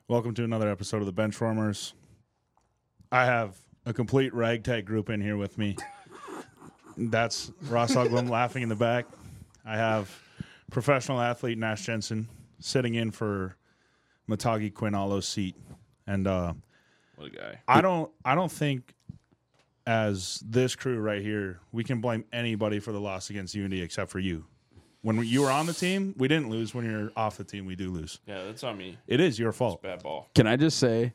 Welcome to another episode of the Benchwarmers. I have a complete ragtag group in here with me. That's Ross Uglum laughing in the back. I have professional athlete Nash Jensen sitting in for Matagi Quinalo's seat. And what a guy. I don't think as this crew right here, we can blame anybody for the loss against Unity except for you. When you were on the team, we didn't lose. When you're off the team, we do lose. Yeah, that's on me. It is your fault. Bad ball. Can I just say,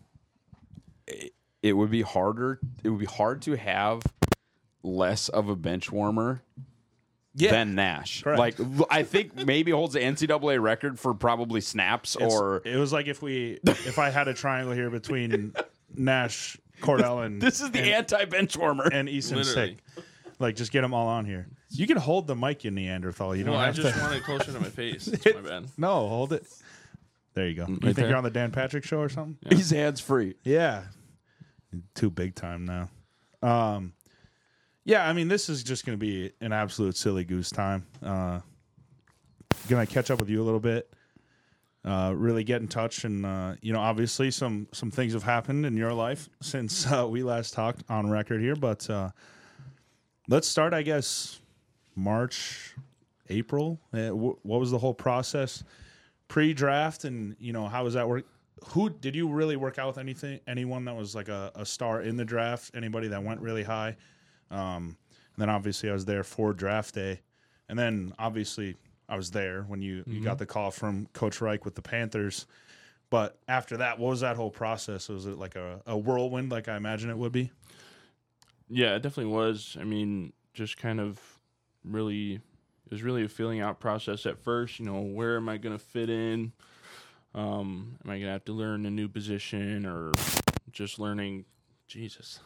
it would be harder. It would be hard to have less of a bench warmer than Nash. Correct. Like, I think maybe holds the NCAA record for probably snaps. It was like if I had a triangle here between Nash, Cordell, and This is the anti-bench warmer. and Easton Literally. Sick. Like, just get them all on here. You can hold the mic, you Neanderthal. You don't Well, I have just to. want it closer to my face. That's my bad. No, hold it. There you go. You think there. you're on the Dan Patrick show or something? He's hands free. Yeah. Too big time now. Yeah, I mean, this is just going to be an absolute silly goose time. Going to catch up with you a little bit. Really get in touch. And, obviously some things have happened in your life since we last talked on record here. But let's start, I guess, March, April. What was the whole process pre-draft? And, how was that work? Who did you really work out with anyone that was like a star in the draft? Anybody that went really high? And then obviously I was there for draft day. And then obviously I was there when you got the call from Coach Reich with the Panthers. But after that, what was that whole process? Was it like a whirlwind like I imagine it would be? Yeah, it definitely was. I mean, just kind of it was really a feeling out process at first. Where am I going to fit in? Am I going to have to learn a new position or just learning? Jesus.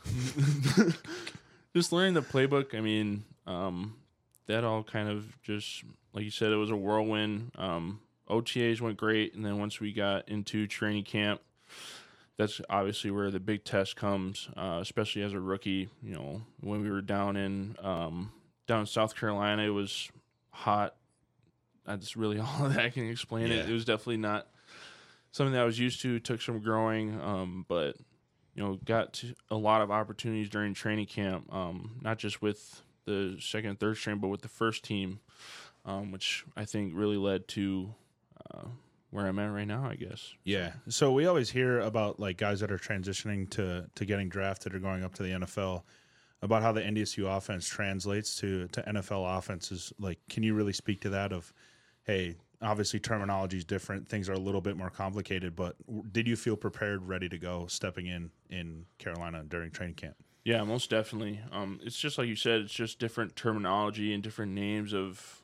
Just learning the playbook. I mean, that all kind of just, like you said, it was a whirlwind. OTAs went great, and then once we got into training camp, that's obviously where the big test comes, especially as a rookie. When we were down in South Carolina, it was hot. That's really all that I can explain it. It was definitely not something that I was used to. It took some growing, but got to a lot of opportunities during training camp, not just with the second and third string, but with the first team, which I think really led to where I'm at right now, I guess. Yeah. So we always hear about like guys that are transitioning to getting drafted or going up to the NFL about how the NDSU offense translates to NFL offenses. Like, can you really speak to that of, hey, obviously terminology is different. Things are a little bit more complicated, but did you feel prepared, ready to go stepping in Carolina during training camp? Yeah, most definitely. It's just like you said, it's just different terminology and different names of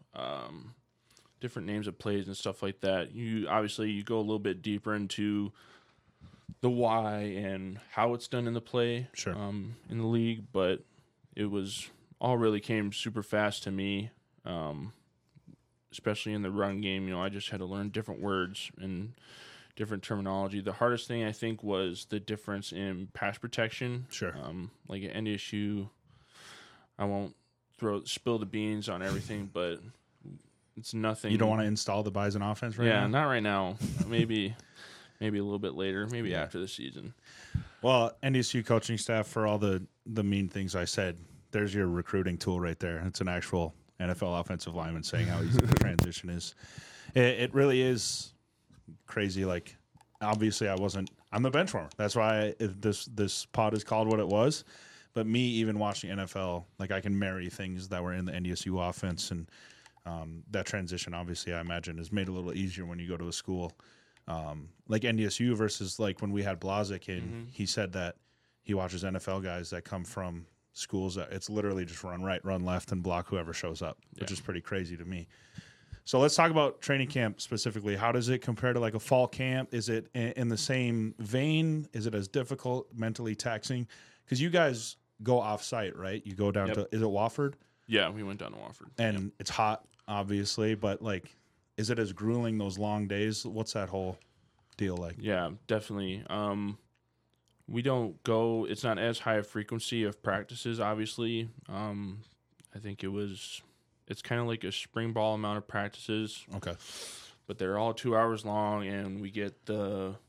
plays and stuff like that. You go a little bit deeper into the why and how it's done in the play, Sure. In the league, but it was all really came super fast to me, especially in the run game. I just had to learn different words and different terminology. The hardest thing I think was the difference in pass protection. Sure. Like at NDSU, I won't spill the beans on everything, but it's nothing. You don't want to install the Bison offense right now? Yeah, not right now. Maybe a little bit later. Maybe after the season. Well, NDSU coaching staff, for all the mean things I said, there's your recruiting tool right there. It's an actual NFL offensive lineman saying how easy the transition is. It really is crazy. Like, obviously I'm the bench warmer. That's why this pod is called what it was. But me even watching NFL, like I can marry things that were in the NDSU offense, and that transition obviously I imagine is made a little easier when you go to a school like NDSU versus like when we had Blazik in. He said that he watches NFL guys that come from schools that it's literally just run right, run left, and block whoever shows up, which is pretty crazy to me. So let's talk about training camp specifically. How does it compare to like a fall camp? Is it in the same vein? Is it as difficult, mentally taxing? Because you guys go off-site, right? You go down to, is it Wofford? Yeah, we went down to Wofford. And it's hot, obviously, but like, is it as grueling those long days? What's that whole deal like? Yeah, definitely. We don't go, it's not as high a frequency of practices, obviously. I think it's kind of like a spring ball amount of practices. Okay. But they're all 2 hours long, and we get the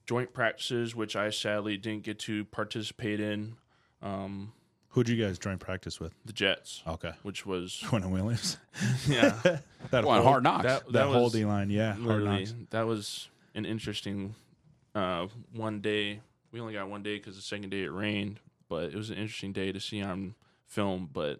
joint practices, which I sadly didn't get to participate in. Who'd you guys join practice with? The Jets. Okay. Which was Quentin Williams. yeah. That Well, Hard Knocks. that whole was D-line, yeah. Hard literally Knocks. that was an interesting one day. We only got one day because the second day it rained, but it was an interesting day to see on film. But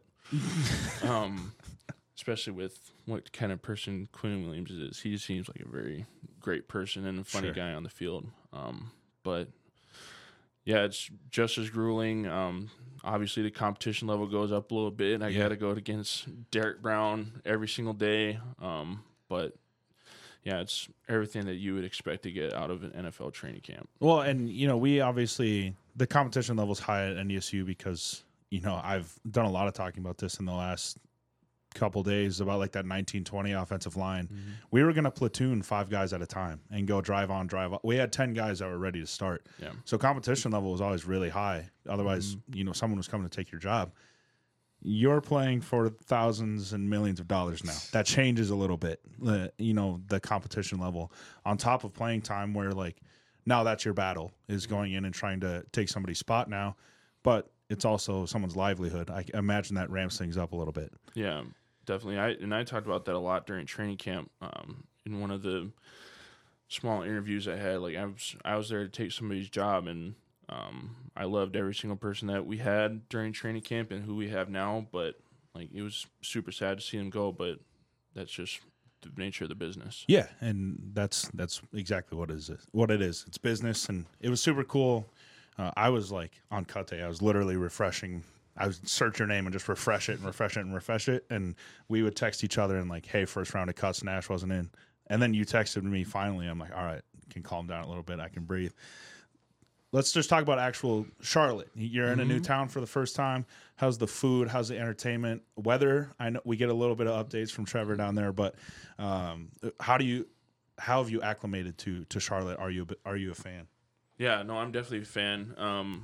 especially with what kind of person Quinn Williams is, he just seems like a very great person and a funny Sure. guy on the field. But yeah, it's just as grueling. Obviously, the competition level goes up a little bit. I got to go against Derek Brown every single day. But yeah, it's everything that you would expect to get out of an NFL training camp. Well, and, we obviously, the competition level's high at NDSU because, I've done a lot of talking about this in the last couple days about like that 1920 offensive line. Mm-hmm. We were going to platoon 5 guys at a time and go drive on, drive off. We had 10 guys that were ready to start. Yeah. So competition level was always really high. Otherwise, someone was coming to take your job. You're playing for thousands and millions of dollars now. That changes a little bit, the competition level on top of playing time where like now that's your battle is going in and trying to take somebody's spot now, but it's also someone's livelihood. I imagine that ramps things up a little bit. Yeah, definitely. I talked about that a lot during training camp. In one of the small interviews I had, like I was there to take somebody's job, and I loved every single person that we had during training camp and who we have now. But like it was super sad to see them go. But that's just the nature of the business. Yeah, and that's exactly what it is. It's business, and it was super cool. I was like on cut day. I was literally refreshing. I would search your name and just refresh it and refresh it and refresh it. And we would text each other and like, hey, first round of cuts, Nash wasn't in. And then you texted me finally. I'm like, all right, can calm down a little bit. I can breathe. Let's just talk about actual Charlotte. You're in a new town for the first time. How's the food? How's the entertainment? Weather? I know we get a little bit of updates from Trevor down there, but how have you acclimated to Charlotte? Are you a fan? Yeah, no, I'm definitely a fan.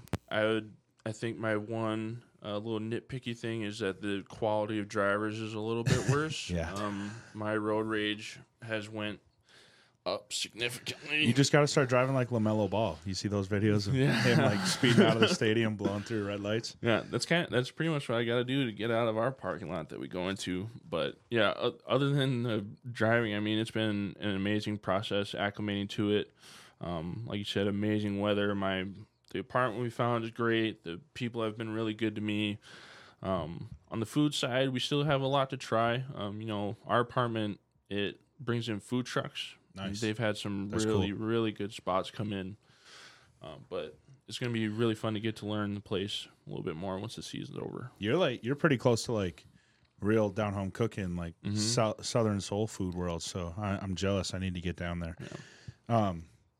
I think my one little nitpicky thing is that the quality of drivers is a little bit worse. Yeah. My road rage has went up significantly. You just got to start driving like LaMelo Ball. You see those videos of him like speeding out of the stadium, blowing through red lights? Yeah, that's pretty much what I got to do to get out of our parking lot that we go into. But yeah, other than the driving, I mean, it's been an amazing process acclimating to it. Like you said, amazing weather. The apartment we found is great. The people have been really good to me. On the food side, we still have a lot to try. Our apartment, it brings in food trucks. Nice. They've had some really good spots come in. But it's going to be really fun to get to learn the place a little bit more once the season's over. You're pretty close to like real down home cooking, like Southern soul food world. So I'm jealous. I need to get down there. Yeah.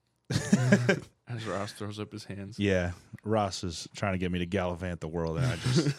As Ross throws up his hands. Yeah, Ross is trying to get me to gallivant the world, and I just.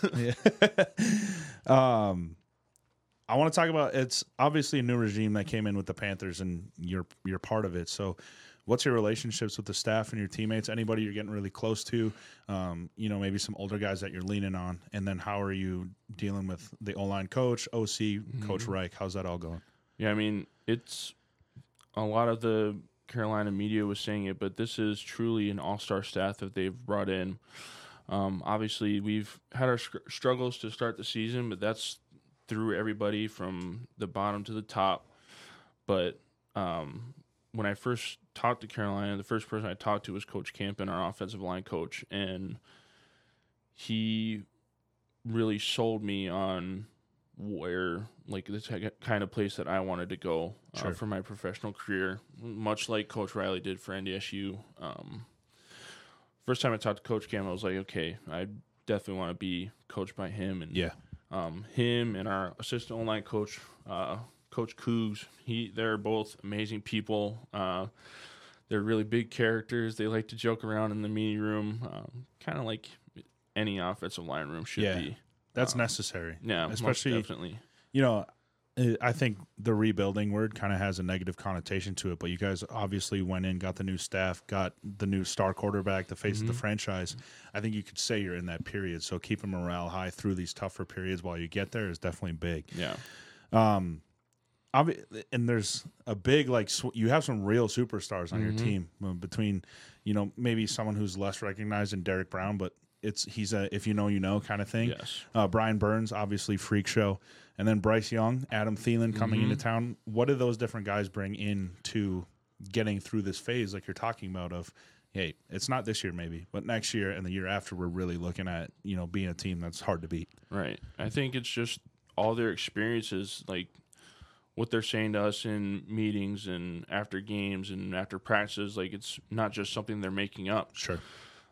I want to talk about, it's obviously a new regime that came in with the Panthers, and you're part of it. So, what's your relationships with the staff and your teammates? Anybody you're getting really close to? Maybe some older guys that you're leaning on, and then how are you dealing with the O-line coach, OC, Coach Reich? How's that all going? Yeah, I mean, it's a lot of the Carolina media was saying it, but this is truly an all-star staff that they've brought in. Obviously, we've had our struggles to start the season, but that's through everybody from the bottom to the top. But when I first talked to Carolina, the first person I talked to was Coach Campen, our offensive line coach, and he really sold me on where, like, this kind of place that I wanted to go for my professional career, much like Coach Riley did for NDSU. First time I talked to Coach Cam, I was like, okay, I definitely want to be coached by him. And him and our assistant online coach, Coach Cougs, they're both amazing people. They're really big characters. They like to joke around in the meeting room, kind of like any offensive line room should be. That's necessary. Yeah, especially, most definitely. I think the rebuilding word kind of has a negative connotation to it, but you guys obviously went in, got the new staff, got the new star quarterback, the face of the franchise. I think you could say you're in that period, so keeping morale high through these tougher periods while you get there is definitely big. Yeah. and there's a big you have some real superstars on your team between, maybe someone who's less recognized than Derek Brown, but he's a if you know kind of thing. Yes. Brian Burns, obviously freak show, and then Bryce Young, Adam Thielen coming into town. What do those different guys bring in to getting through this phase like you're talking about of, hey, it's not this year maybe, but next year and the year after we're really looking at, being a team that's hard to beat. Right. I think it's just all their experiences, like what they're saying to us in meetings and after games and after practices. Like, it's not just something they're making up. Sure.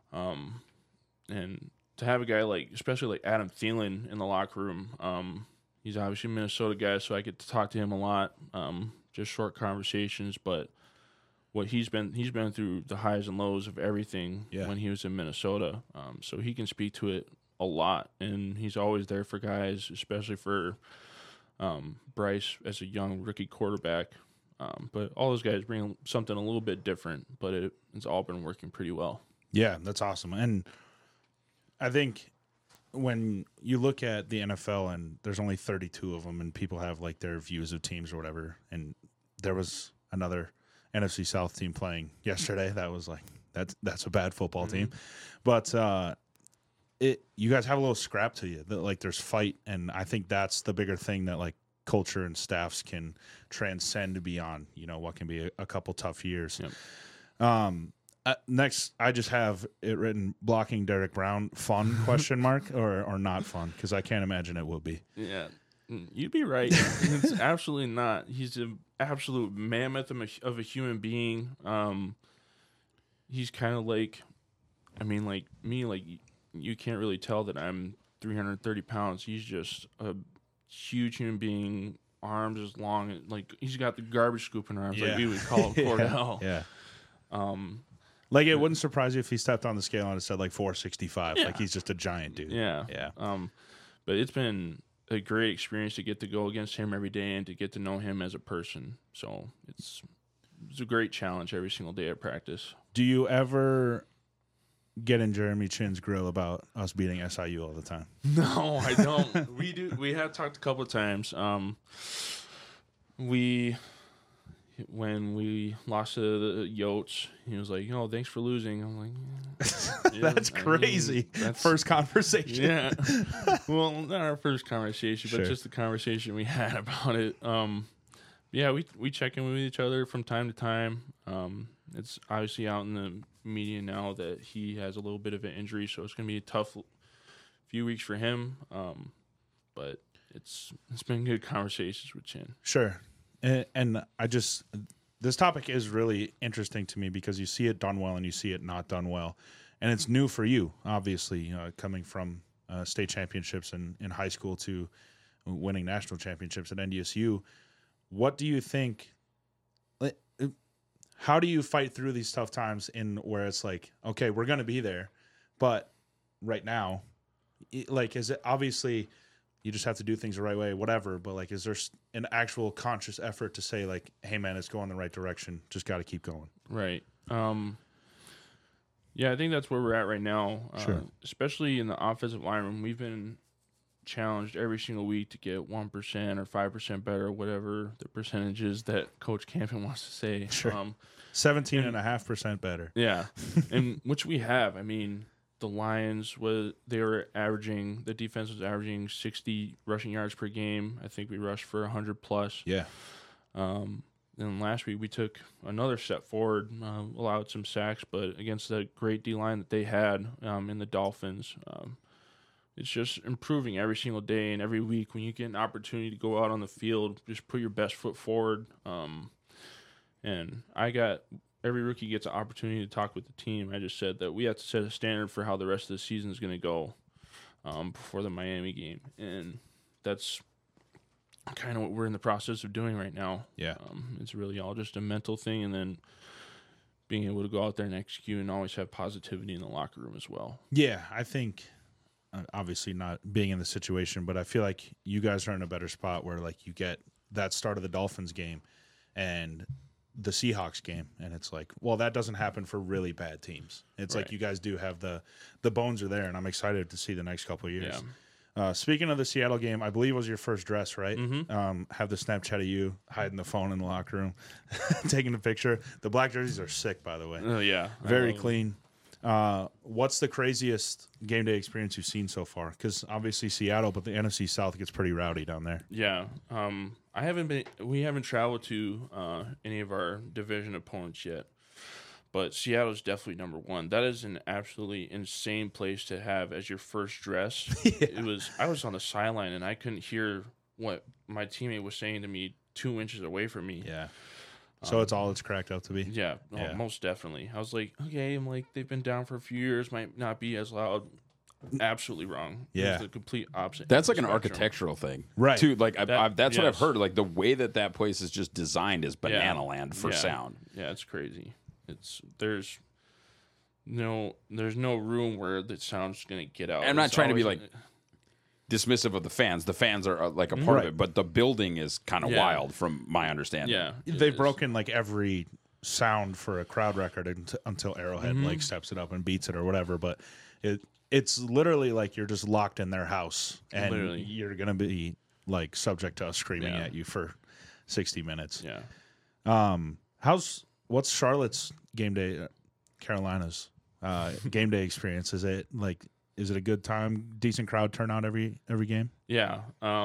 And to have a guy especially like Adam Thielen in the locker room, he's obviously a Minnesota guy, so I get to talk to him a lot, just short conversations, but what he's been through the highs and lows of everything when he was in Minnesota. So he can speak to it a lot, and he's always there for guys, especially for Bryce as a young rookie quarterback. But all those guys bring something a little bit different, but it's all been working pretty well. Yeah, that's awesome. And I think when you look at the NFL and there's only 32 of them and people have like their views of teams or whatever, and there was another NFC South team playing yesterday that was like, that's a bad football team. But you guys have a little scrap to you that like there's fight, and I think that's the bigger thing that like culture and staffs can transcend beyond, what can be a couple tough years. Yep. Next, I just have it written, blocking Derek Brown, fun, question mark, or not fun, because I can't imagine it will be. Yeah, you'd be right. It's absolutely not. He's an absolute mammoth of a human being. He's kind of like me, like you can't really tell that I'm 330 pounds. He's just a huge human being, arms as long, like he's got the garbage scooping arms, like we would call him Cordell. Yeah. Like, it wouldn't surprise you if he stepped on the scale and it said like 465. Like, he's just a giant dude. Yeah. Yeah. But it's been a great experience to get to go against him every day and to get to know him as a person. So it's a great challenge every single day at practice. Do you ever get in Jeremy Chin's grill about us beating SIU all the time? No, I don't. We have talked a couple of times. When we lost to the Yotes, he was like, thanks for losing. I'm like, that's crazy. That's first conversation. Yeah. Well, not our first conversation, but just the conversation we had about it. Yeah, we check in with each other from time to time. It's obviously out in the media now that he has a little bit of an injury, so it's going to be a tough few weeks for him. But it's been good conversations with Chin. Sure. And this topic is really interesting to me because you see it done well and you see it not done well. And it's new for you, obviously, coming from state championships in high school to winning national championships at NDSU. What do you think? How do you fight through these tough times in where it's like, okay, we're going to be there, but right now, is it obviously you just have to do things the right way, whatever, but like, is there an actual conscious effort to say like, hey man, it's going the right direction, just got to keep going? Right. Yeah, I think that's where we're at right now. Sure. Especially in the offensive line room, we've been challenged every single week to get 1% or 5% better, whatever the percentage is that Coach Campen wants to say. Sure. 17.5% better. Yeah, and which we have. I mean, the Lions the defense was averaging 60 rushing yards per game. I think we rushed for 100 plus. Yeah. Then last week we took another step forward, allowed some sacks, but against the great D-line that they had in the Dolphins, it's just improving every single day and every week. When you get an opportunity to go out on the field, just put your best foot forward. And every rookie gets an opportunity to talk with the team. I just said that we have to set a standard for how the rest of the season is going to go before the Miami game. And that's kind of what we're in the process of doing right now. Yeah. It's really all just a mental thing, and then being able to go out there and execute and always have positivity in the locker room as well. Yeah, I think obviously not being in the situation, but I feel like you guys are in a better spot where like you get that start of the Dolphins game and the Seahawks game, and it's like, well, that doesn't happen for really bad teams. It's right. Like you guys do have the bones are there, and I'm excited to see the next couple of years. Speaking of the Seattle game, I believe it was your first dress, right? Mm-hmm. Have the Snapchat of you hiding the phone in the locker room, taking a picture. The black jerseys are sick, by the way. Oh yeah, Very clean. What's the craziest game day experience you've seen so far? Because obviously Seattle, but the NFC South gets pretty rowdy down there. Yeah. We haven't traveled to any of our division opponents yet, but Seattle's definitely number one. That is an absolutely insane place to have as your first dress. I was on the sideline and I couldn't hear what my teammate was saying to me 2 inches away from me. Yeah. So it's all it's cracked out to be. Yeah, most definitely. I was like, okay, they've been down for a few years, might not be as loud. Absolutely wrong. Yeah. It was the complete opposite. That's like an spectrum. architectural thing, Right. Too. Like that's what I've yes. heard. Like the way that place is just designed is banana land for sound. Yeah, it's crazy. There's no room where the sound's gonna get out. I'm not It's trying to be always- like dismissive of the fans. The fans are like a part of it, but the building is kind of wild from my understanding. Yeah, They've broken like every sound for a crowd record until Arrowhead like steps it up and beats it or whatever. But it's literally like you're just locked in their house and Literally. you're gonna be like subject to us screaming at you for 60 minutes. Yeah. What's Charlotte's game day, Carolina's game day experience? Is it a good time, decent crowd turnout every game? Yeah.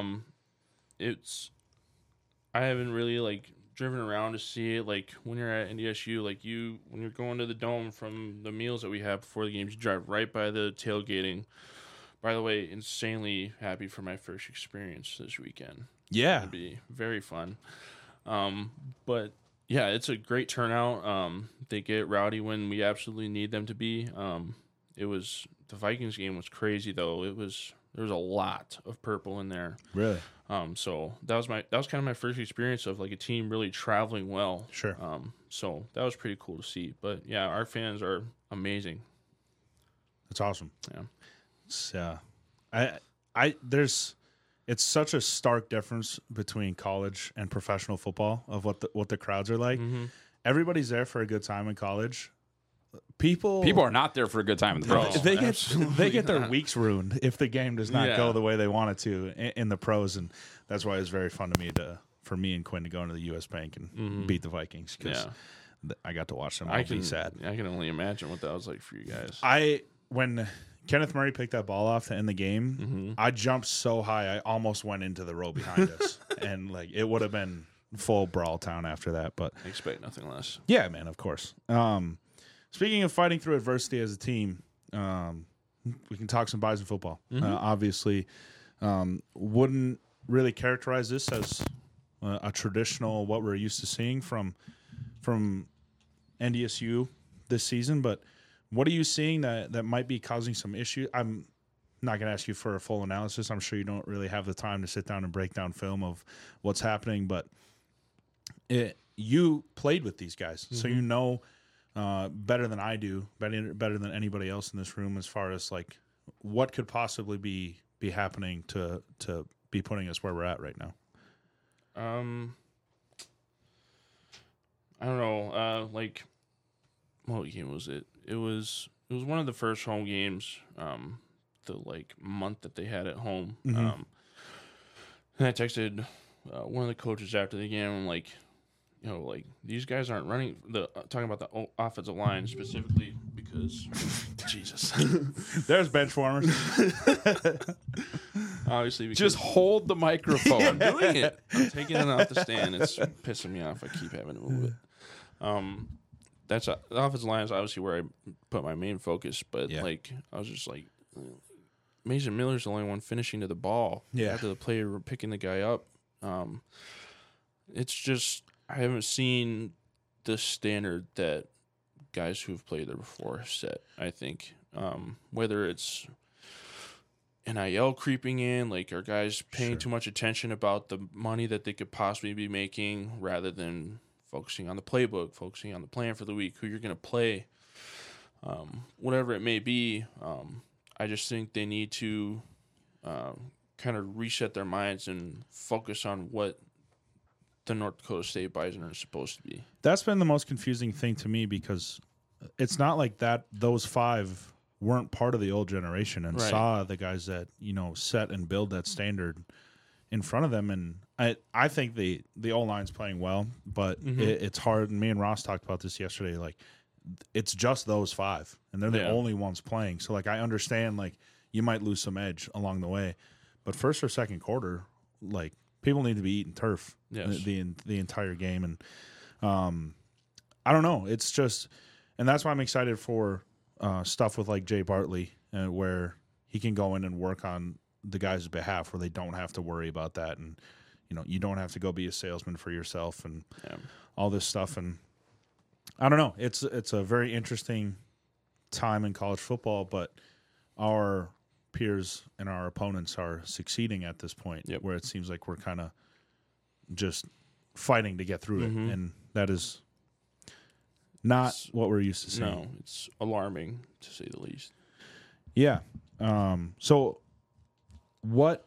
I haven't really driven around to see it. Like when you're at NDSU, when you're going to the dome from the meals that we have before the games, you drive right by the tailgating. By the way, insanely happy for my first experience this weekend. Yeah. It'll be very fun. But yeah, it's a great turnout. They get rowdy when we absolutely need them to be. The Vikings game was crazy though. There was a lot of purple in there. Really? So that was kind of my first experience of like a team really traveling well. Sure. So that was pretty cool to see. But yeah, our fans are amazing. That's awesome. Yeah. It's it's such a stark difference between college and professional football of what the crowds are like. Mm-hmm. Everybody's there for a good time in college. People are not there for a good time in the pros. They get their not. weeks ruined if the game does not Yeah. go the way they want it to in the pros, and that's why it's very fun for me and Quinn to go into the U.S. Bank and beat the Vikings because I got to watch them all be sad. I can only imagine what that was like for you guys. When Kenneth Murray picked that ball off to end the game, I jumped so high I almost went into the row behind us, and it would have been full brawl town after that. But I expect nothing less. yeah, man, of course. Speaking of fighting through adversity as a team, we can talk some Bison football. Obviously, wouldn't really characterize this as a traditional what we're used to seeing from NDSU this season. But what are you seeing that might be causing some issues? I'm not going to ask you for a full analysis. I'm sure you don't really have the time to sit down and break down film of what's happening. But you played with these guys, so you know better than I do, better than anybody else in this room, as far as what could possibly be happening to be putting us where we're at right now. I don't know. What game was it? It was one of the first home games. The month that they had at home. And I texted one of the coaches after the game. I'm like, these guys aren't running. Talking about the offensive line specifically because Jesus, There's bench warmers. obviously because Just hold the microphone. I'm doing it. I'm taking it off the stand. It's pissing me off. I keep having to move it. That's the offensive line is obviously where I put my main focus. But I was just like, Mason Miller's the only one finishing to the ball. After the player picking the guy up. It's just I haven't seen the standard that guys who've played there before set. I think whether it's NIL creeping in, are guys paying too much attention about the money that they could possibly be making rather than focusing on the playbook, focusing on the plan for the week, who you're going to play, whatever it may be. I just think they need to kind of reset their minds and focus on what the North Dakota State Bison are supposed to be. That's been the most confusing thing to me because it's not like that. Those five weren't part of the old generation and Right. saw the guys that, set and build that standard in front of them. And I think the O-line's playing well, but it's hard. And me and Ross talked about this yesterday. Like, it's just those 5, and they're the only ones playing. So, like, I understand, like, you might lose some edge along the way, but first or second quarter, like, people need to be eating turf the entire game. And I don't know. It's just, and that's why I'm excited for stuff with like Jay Bartley, where he can go in and work on the guys' behalf, where they don't have to worry about that, and you don't have to go be a salesman for yourself and all this stuff. And I don't know. It's a very interesting time in college football, but our peers and our opponents are succeeding at this point, where it seems like we're kind of just fighting to get through it, and that is not what we're used to seeing. No, it's alarming, to say the least. Yeah. So what,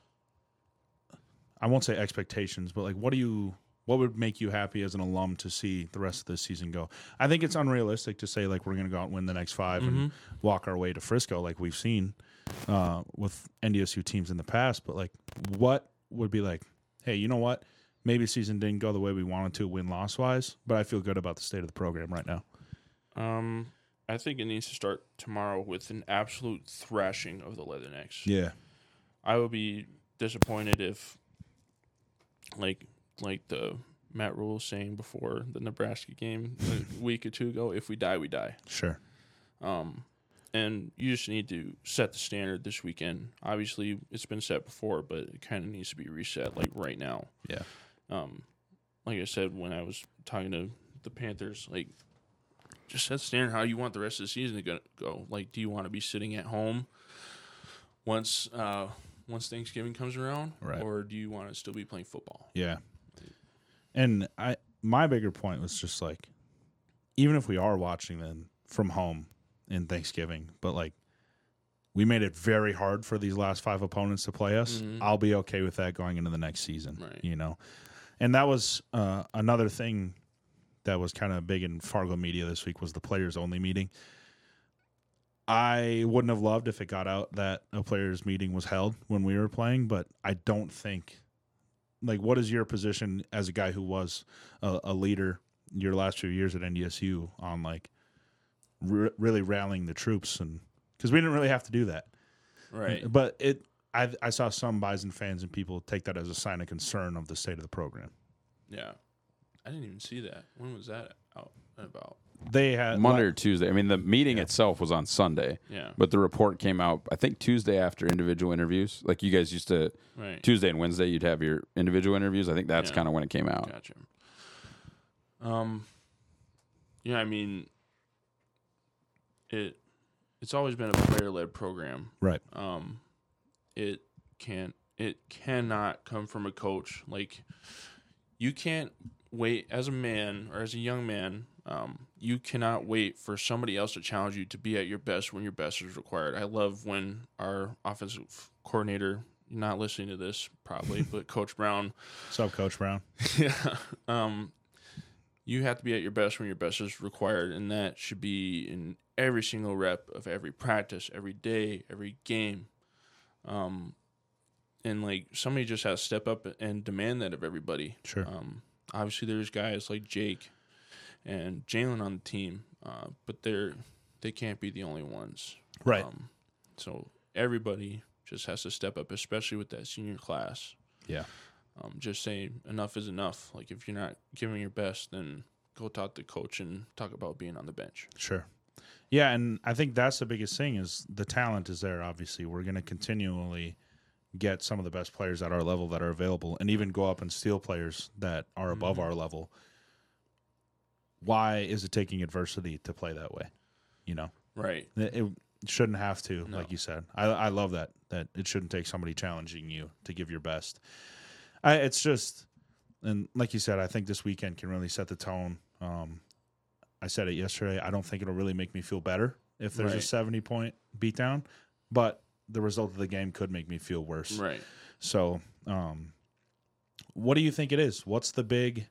I won't say expectations, but like, what would make you happy as an alum to see the rest of this season go? I think it's unrealistic to say like we're going to go out and win the next 5 and walk our way to Frisco like we've seen with NDSU teams in the past. But like, what would be like, hey, you know what? Maybe season didn't go the way we wanted to win-loss wise, but I feel good about the state of the program right now. I think it needs to start tomorrow with an absolute thrashing of the Leathernecks. Yeah. I would be disappointed if, like the Matt Rule was saying before the Nebraska game a week or 2 ago, if we die, we die. Sure. And you just need to set the standard this weekend. Obviously, it's been set before, but it kind of needs to be reset, like right now. Yeah. Like I said, when I was talking to the Panthers, like, just set the standard how you want the rest of the season to go. Like, do you want to be sitting at home once Thanksgiving comes around, right, or do you want to still be playing football? Yeah. And my bigger point was just like, even if we are watching them from home in Thanksgiving, but like, we made it very hard for these last 5 opponents to play us. I'll be okay with that going into the next season, right. And that was another thing that was kind of big in Fargo media this week was the players only meeting. I wouldn't have loved if it got out that a players meeting was held when we were playing, but I don't think, like, what is your position as a guy who was a leader your last few years at NDSU on like really rallying the troops? And because we didn't really have to do that. Right. But I saw some Bison fans and people take that as a sign of concern of the state of the program. Yeah. I didn't even see that. When was that out and about? They had Monday or Tuesday. I mean, the meeting itself was on Sunday. Yeah. But the report came out, I think, Tuesday after individual interviews. Like you guys used to, right. Tuesday and Wednesday, you'd have your individual interviews. I think that's kind of when it came out. Gotcha. Yeah, I mean, it's always been a player-led program. Right. It cannot come from a coach. Like, you can't wait as a man or as a young man. You cannot wait for somebody else to challenge you to be at your best when your best is required. I love when our offensive coordinator, you're not listening to this probably, but Coach Brown. What's up, Coach Brown? Yeah. You have to be at your best when your best is required, and that should be in every single rep of every practice, every day, every game. And like somebody just has to step up and demand that of everybody. Sure. Obviously, there's guys like Jake and Jalen on the team, but they can't be the only ones. Right. So everybody just has to step up, especially with that senior class. Yeah. Just saying enough is enough. Like, if you're not giving your best, then go talk to the coach and talk about being on the bench. Sure. Yeah, and I think that's the biggest thing is the talent is there, obviously. We're going to continually get some of the best players at our level that are available and even go up and steal players that are above our level. Why is it taking adversity to play that way? Right. It shouldn't have to, like you said. I love that it shouldn't take somebody challenging you to give your best. It's just, and like you said, I think this weekend can really set the tone. I said it yesterday. I don't think it'll really make me feel better if there's a 70-point beatdown, but the result of the game could make me feel worse. Right. So, what do you think it is? What's the big,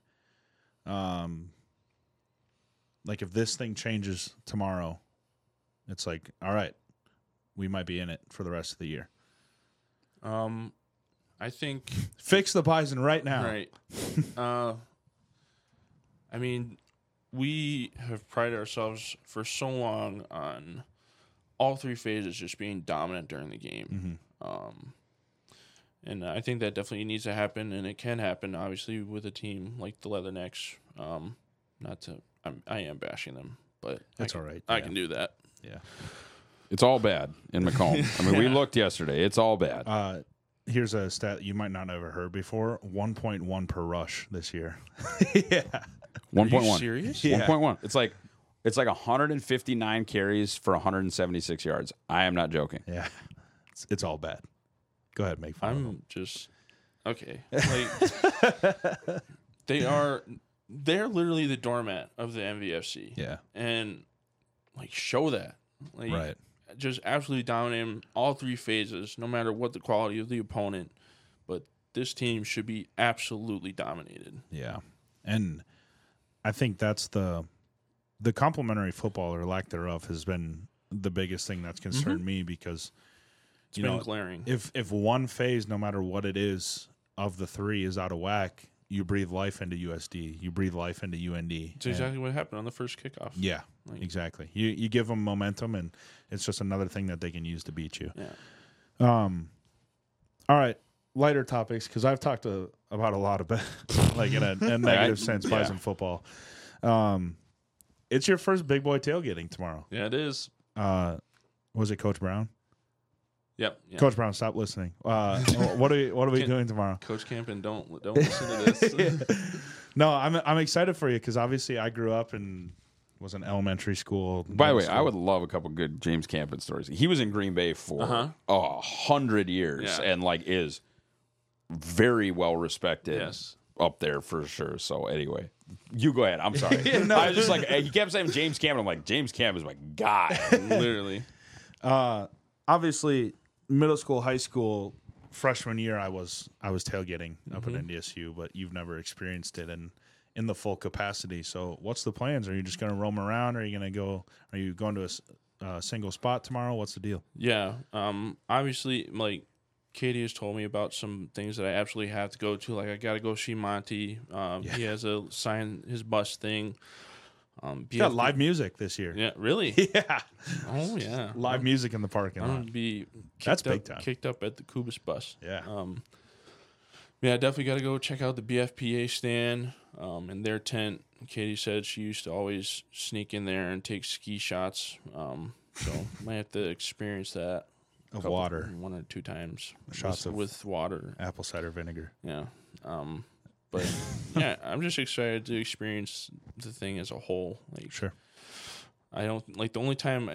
like if this thing changes tomorrow, it's like, all right, we might be in it for the rest of the year? I think Fix the Bison right now. right. I mean, we have prided ourselves for so long on all three phases just being dominant during the game. And I think that definitely needs to happen, and it can happen, obviously, with a team like the Leathernecks. I am bashing them, but It's all right. I can do that. Yeah. It's all bad in Macomb. I mean, we looked yesterday. It's all bad. Here's a stat you might not have ever heard before: 1.1 per rush this year. Yeah. 1.1. Are you serious? Yeah. 1.1. It's like 159 carries for 176 yards. I am not joking. Yeah. It's all bad. Go ahead, make fun of them. I'm just okay. Like they're literally the doormat of the MVFC. Yeah. And like show that. Like Right. just absolutely dominating all three phases, no matter what the quality of the opponent. But this team should be absolutely dominated. Yeah. And I think that's the complementary football or lack thereof has been the biggest thing that's concerned me because It's been glaring. If one phase, no matter what it is, of the three is out of whack, you breathe life into USD. You breathe life into UND. It's exactly what happened on the first kickoff. Yeah, exactly. You give them momentum, and it's just another thing that they can use to beat you. Yeah. All right, lighter topics, because I've talked about a lot of like in a negative sense, Bison football. It's your first big boy tailgating tomorrow. Yeah, it is. Was it Coach Brown? Yep. Yeah. Coach Brown, stop listening. What are we doing tomorrow? Coach Campen, don't listen to this. No, I'm excited for you because obviously I grew up in was an elementary school. By the way, school. I would love a couple good James Campen stories. He was in Green Bay for 100 years and like is very well respected. Yes. Up there for sure. So anyway, you go ahead. I'm sorry. I was just like, he kept saying James Campen. I'm like, James Campen is my guy. Literally. Obviously, middle school, high school, freshman year, I was tailgating up at NDSU, but you've never experienced it in the full capacity. So, what's the plans? Are you just going to roam around? Are you going to a single spot tomorrow? What's the deal? Yeah. Obviously, like Katie has told me about some things that I absolutely have to go to. Like I got to go see Monty. He has a sign his bus thing. Got live music this year. Yeah, really? Yeah. Oh yeah. Live music in the parking I'm lot. gonna be That's big time. kicked up at the Kubis bus. Yeah. Yeah, definitely got to go check out the BFPA stand and their tent. Katie said she used to always sneak in there and take ski shots. So might have to experience that. Of water. 1 or 2 times. Shots with water. Apple cider vinegar. Yeah. But yeah, I'm just excited to experience the thing as a whole. Like, Sure. I don't like the only time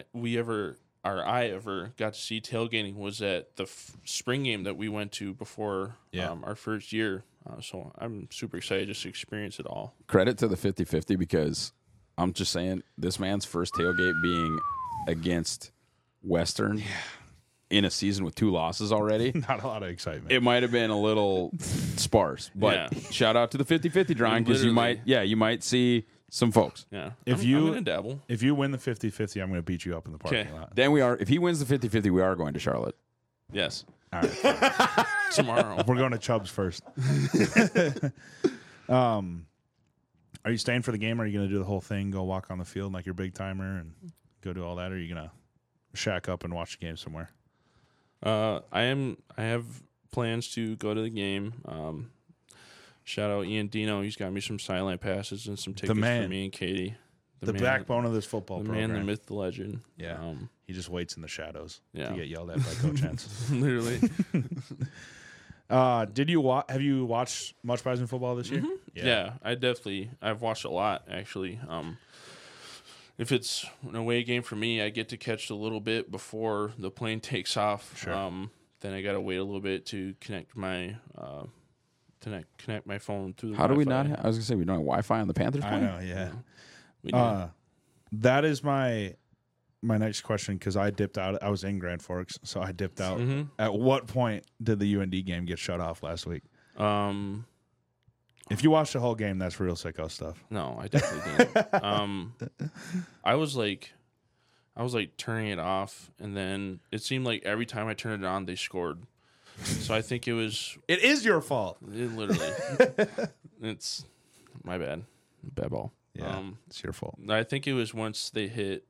I ever got to see tailgating was at the spring game that we went to before our first year. So I'm super excited just to experience it all. Credit to the 50-50 because I'm just saying this man's first tailgate being against Western in a season with 2 losses already. Not a lot of excitement. It might have been a little sparse, but shout out to the 50-50 drawing because you might see some folks. Yeah. If I'm gonna dabble. If you win the 50-50, I'm going to beat you up in the parking lot. Then if he wins the 50-50, we are going to Charlotte. Yes. All right. Tomorrow. We're going to Chubb's first. Are you staying for the game, or are you going to do the whole thing, go walk on the field like your big timer and go do all that, or are you going to shack up and watch the game somewhere? I have plans to go to the game. Shout out Ian Dino. He's got me some sideline passes and some tickets for me and Katie. The backbone of this football program. The man, the myth, the legend. Yeah. He just waits in the shadows to Yeah. get yelled at by Coach Hentz. Literally. Have you watched much Bison football this year? Yeah, I've watched a lot actually. If it's an away game for me, I get to catch a little bit before the plane takes off. Sure. Then I got to wait a little bit to connect my phone through the How do we Wi-Fi. not? I was gonna say we don't have Wi-Fi on the Panthers. I know. Yeah. We do. That is my next question because I dipped out. I was in Grand Forks, so I dipped out. At what point did the UND game get shut off last week? If you watched the whole game, that's real sicko stuff. No, I definitely didn't. I was I was like turning it off, and then it seemed like every time I turned it on, they scored. So I think it was. It is your fault. It literally. It's my bad. Bad ball. Yeah, it's your fault. I think it was once they hit.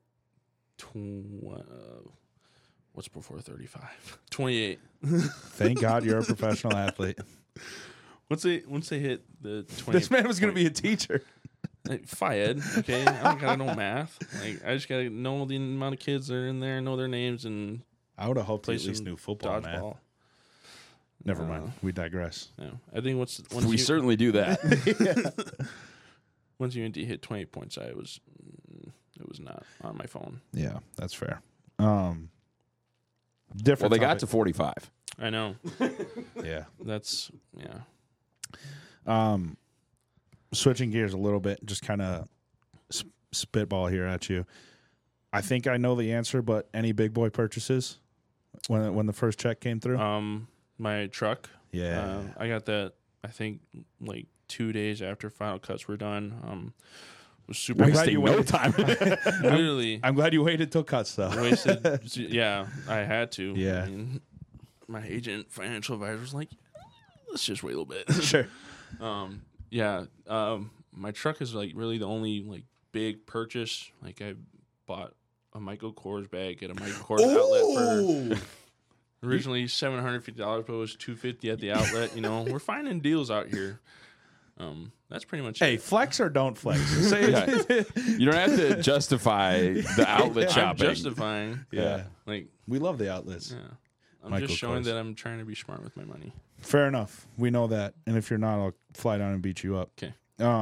What's before 35? 28. Thank God you're a professional athlete. Once they hit the 20. This man was going to be a teacher. Like, Fayed, okay? I don't gotta know math. Like, I just gotta know the amount of kids that are in there, know their names, and I would have hoped play you at least some knew football, man. dodgeball. Never mind. We digress. Yeah. I think once We certainly do that. once UND hit 28 points, it was not on my phone. Yeah, that's fair. Different. Well, they got topic. to 45. I know. Yeah. That's yeah. Switching gears a little bit, just kind of spitball here at you. I think I know the answer, but any big boy purchases when the first check came through? My truck. Yeah. I got that. I think like 2 days after final cuts were done. Was super. I'm glad you no waited. time. Literally. I'm glad you waited till cuts though. wasted. Yeah, I had to. Yeah. I mean, my agent, financial advisor, was like, "Let's just wait a little bit." Sure. Yeah. My truck is like really the only like big purchase. Like I bought a Michael Kors bag at a Michael Kors outlet for originally $750, but it was $250 at the outlet. You know, we're finding deals out here. That's pretty much Hey, it. flex or don't flex. Say it. You don't have to justify the outlet I'm shopping. justifying. Yeah. Like, We love the outlets. yeah. I'm Michael just showing Kors. that I'm trying to be smart with my money. Fair enough. We know that. And if you're not, I'll fly down and beat you up. Okay.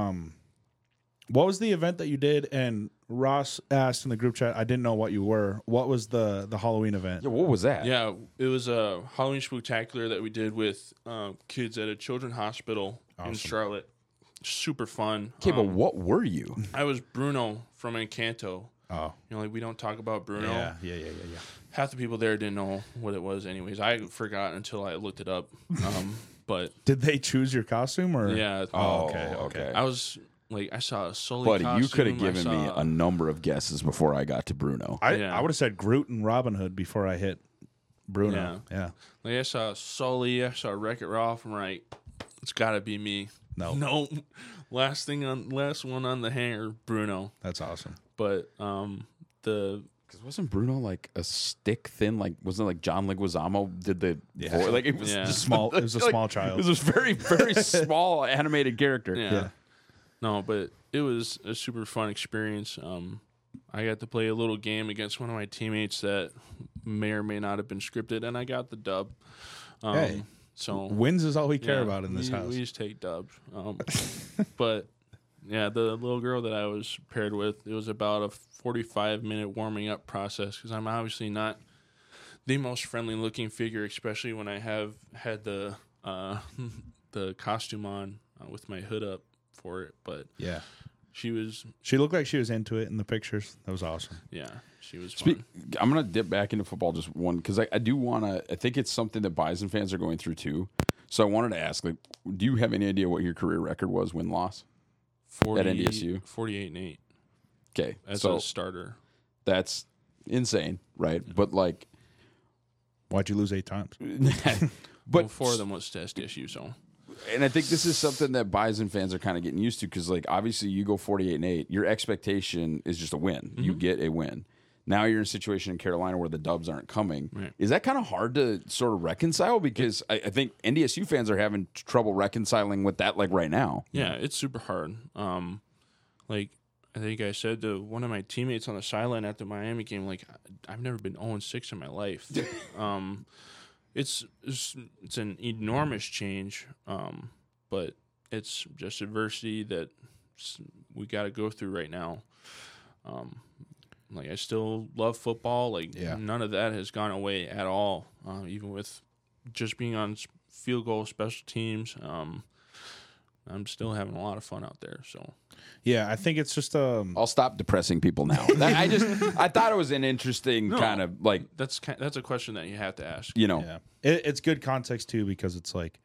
What was the event that you did? And Ross asked in the group chat, I didn't know what you were. What was the Halloween event? Yeah, what was that? Yeah, it was a Halloween Spooktacular that we did with kids at a children's hospital in Charlotte. Super fun. Okay, but what were you? I was Bruno from Encanto. Oh. You know, like we don't talk about Bruno. Yeah. Half the people there didn't know what it was anyways. I forgot until I looked it up. But Did they choose your costume or? yeah. Oh, okay. I was like, I saw a Sully Buddy, costume. you could have given me I saw- a number of guesses before I got to Bruno. I Yeah. would have said Groot and Robin Hood before I hit Bruno. Yeah. Like I saw Sully, I saw Wreck-It Ralph. I'm like, it's got to be me. No. Last one on the hanger, Bruno. That's awesome. But the Because wasn't Bruno like a stick thin? Like wasn't it like John Leguizamo did the voice? Like it was Yeah. just Small. It was a like, small It child. was a very very small animated character. yeah. No, but it was a super fun experience. I got to play a little game against one of my teammates that may or may not have been scripted, and I got the dub. Hey. So Wins is all we care yeah, about in this house. We just take dubs. But yeah, the little girl that I was paired with, it was about a 45-minute warming up process because I'm obviously not the most friendly looking figure, especially when I have had the costume on with my hood up for it. But Yeah. she She looked like she was into it in the pictures. That was awesome. she was fun. I'm gonna dip back into football just one because I do want to. I think it's something that Bison fans are going through too. So I wanted to ask, like, do you have any idea what your career record was win loss? 40, at NDSU? 48-8 Okay, as so a starter. that's insane, right? But like, Why'd you lose 8 times? but Well, 4 of them was to SDSU, so and I think this is something that Bison fans are kind of getting used to because, like, obviously you go 48-8, your expectation is just a win. You get a win. Now you're in a situation in Carolina where the dubs aren't coming. Right. Is that kind of hard to sort of reconcile? Because I think NDSU fans are having trouble reconciling with that, like right now. yeah, it's super hard. Like I think I said to one of my teammates on the sideline at the Miami game, like I've never been 0-6 in my life. It's an enormous change, but it's just adversity that we got to go through right now. Like I still love football. Like none of that has gone away at all. Even with just being on field goal special teams, I'm still having a lot of fun out there. So Yeah, I think it's just I'll stop depressing people now. I thought it was an interesting kind of like, that's a question that you have to ask. you know, yeah. It's good context too because it's like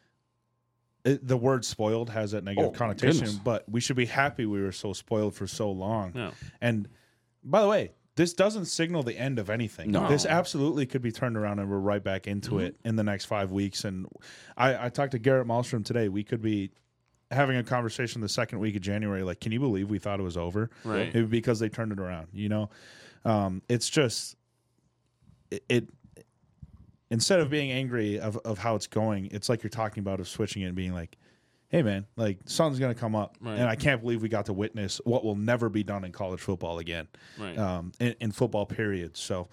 the word spoiled has that negative connotation, goodness. but we should be happy we were so spoiled for so long. Yeah. And by the way, this doesn't signal the end of anything. No. This absolutely could be turned around and we're right back into it in the next 5 weeks. And I talked to Garrett Malmstrom today. We could be having a conversation the second week of January. Like, can you believe we thought it was over? Right. Maybe because they turned it around, you know? It's just, it instead of being angry of how it's going, it's like you're talking about of switching it and being like, hey, man, like, something's going to come up. Right. And I can't believe we got to witness what will never be done in college football again, Right. in football, period. So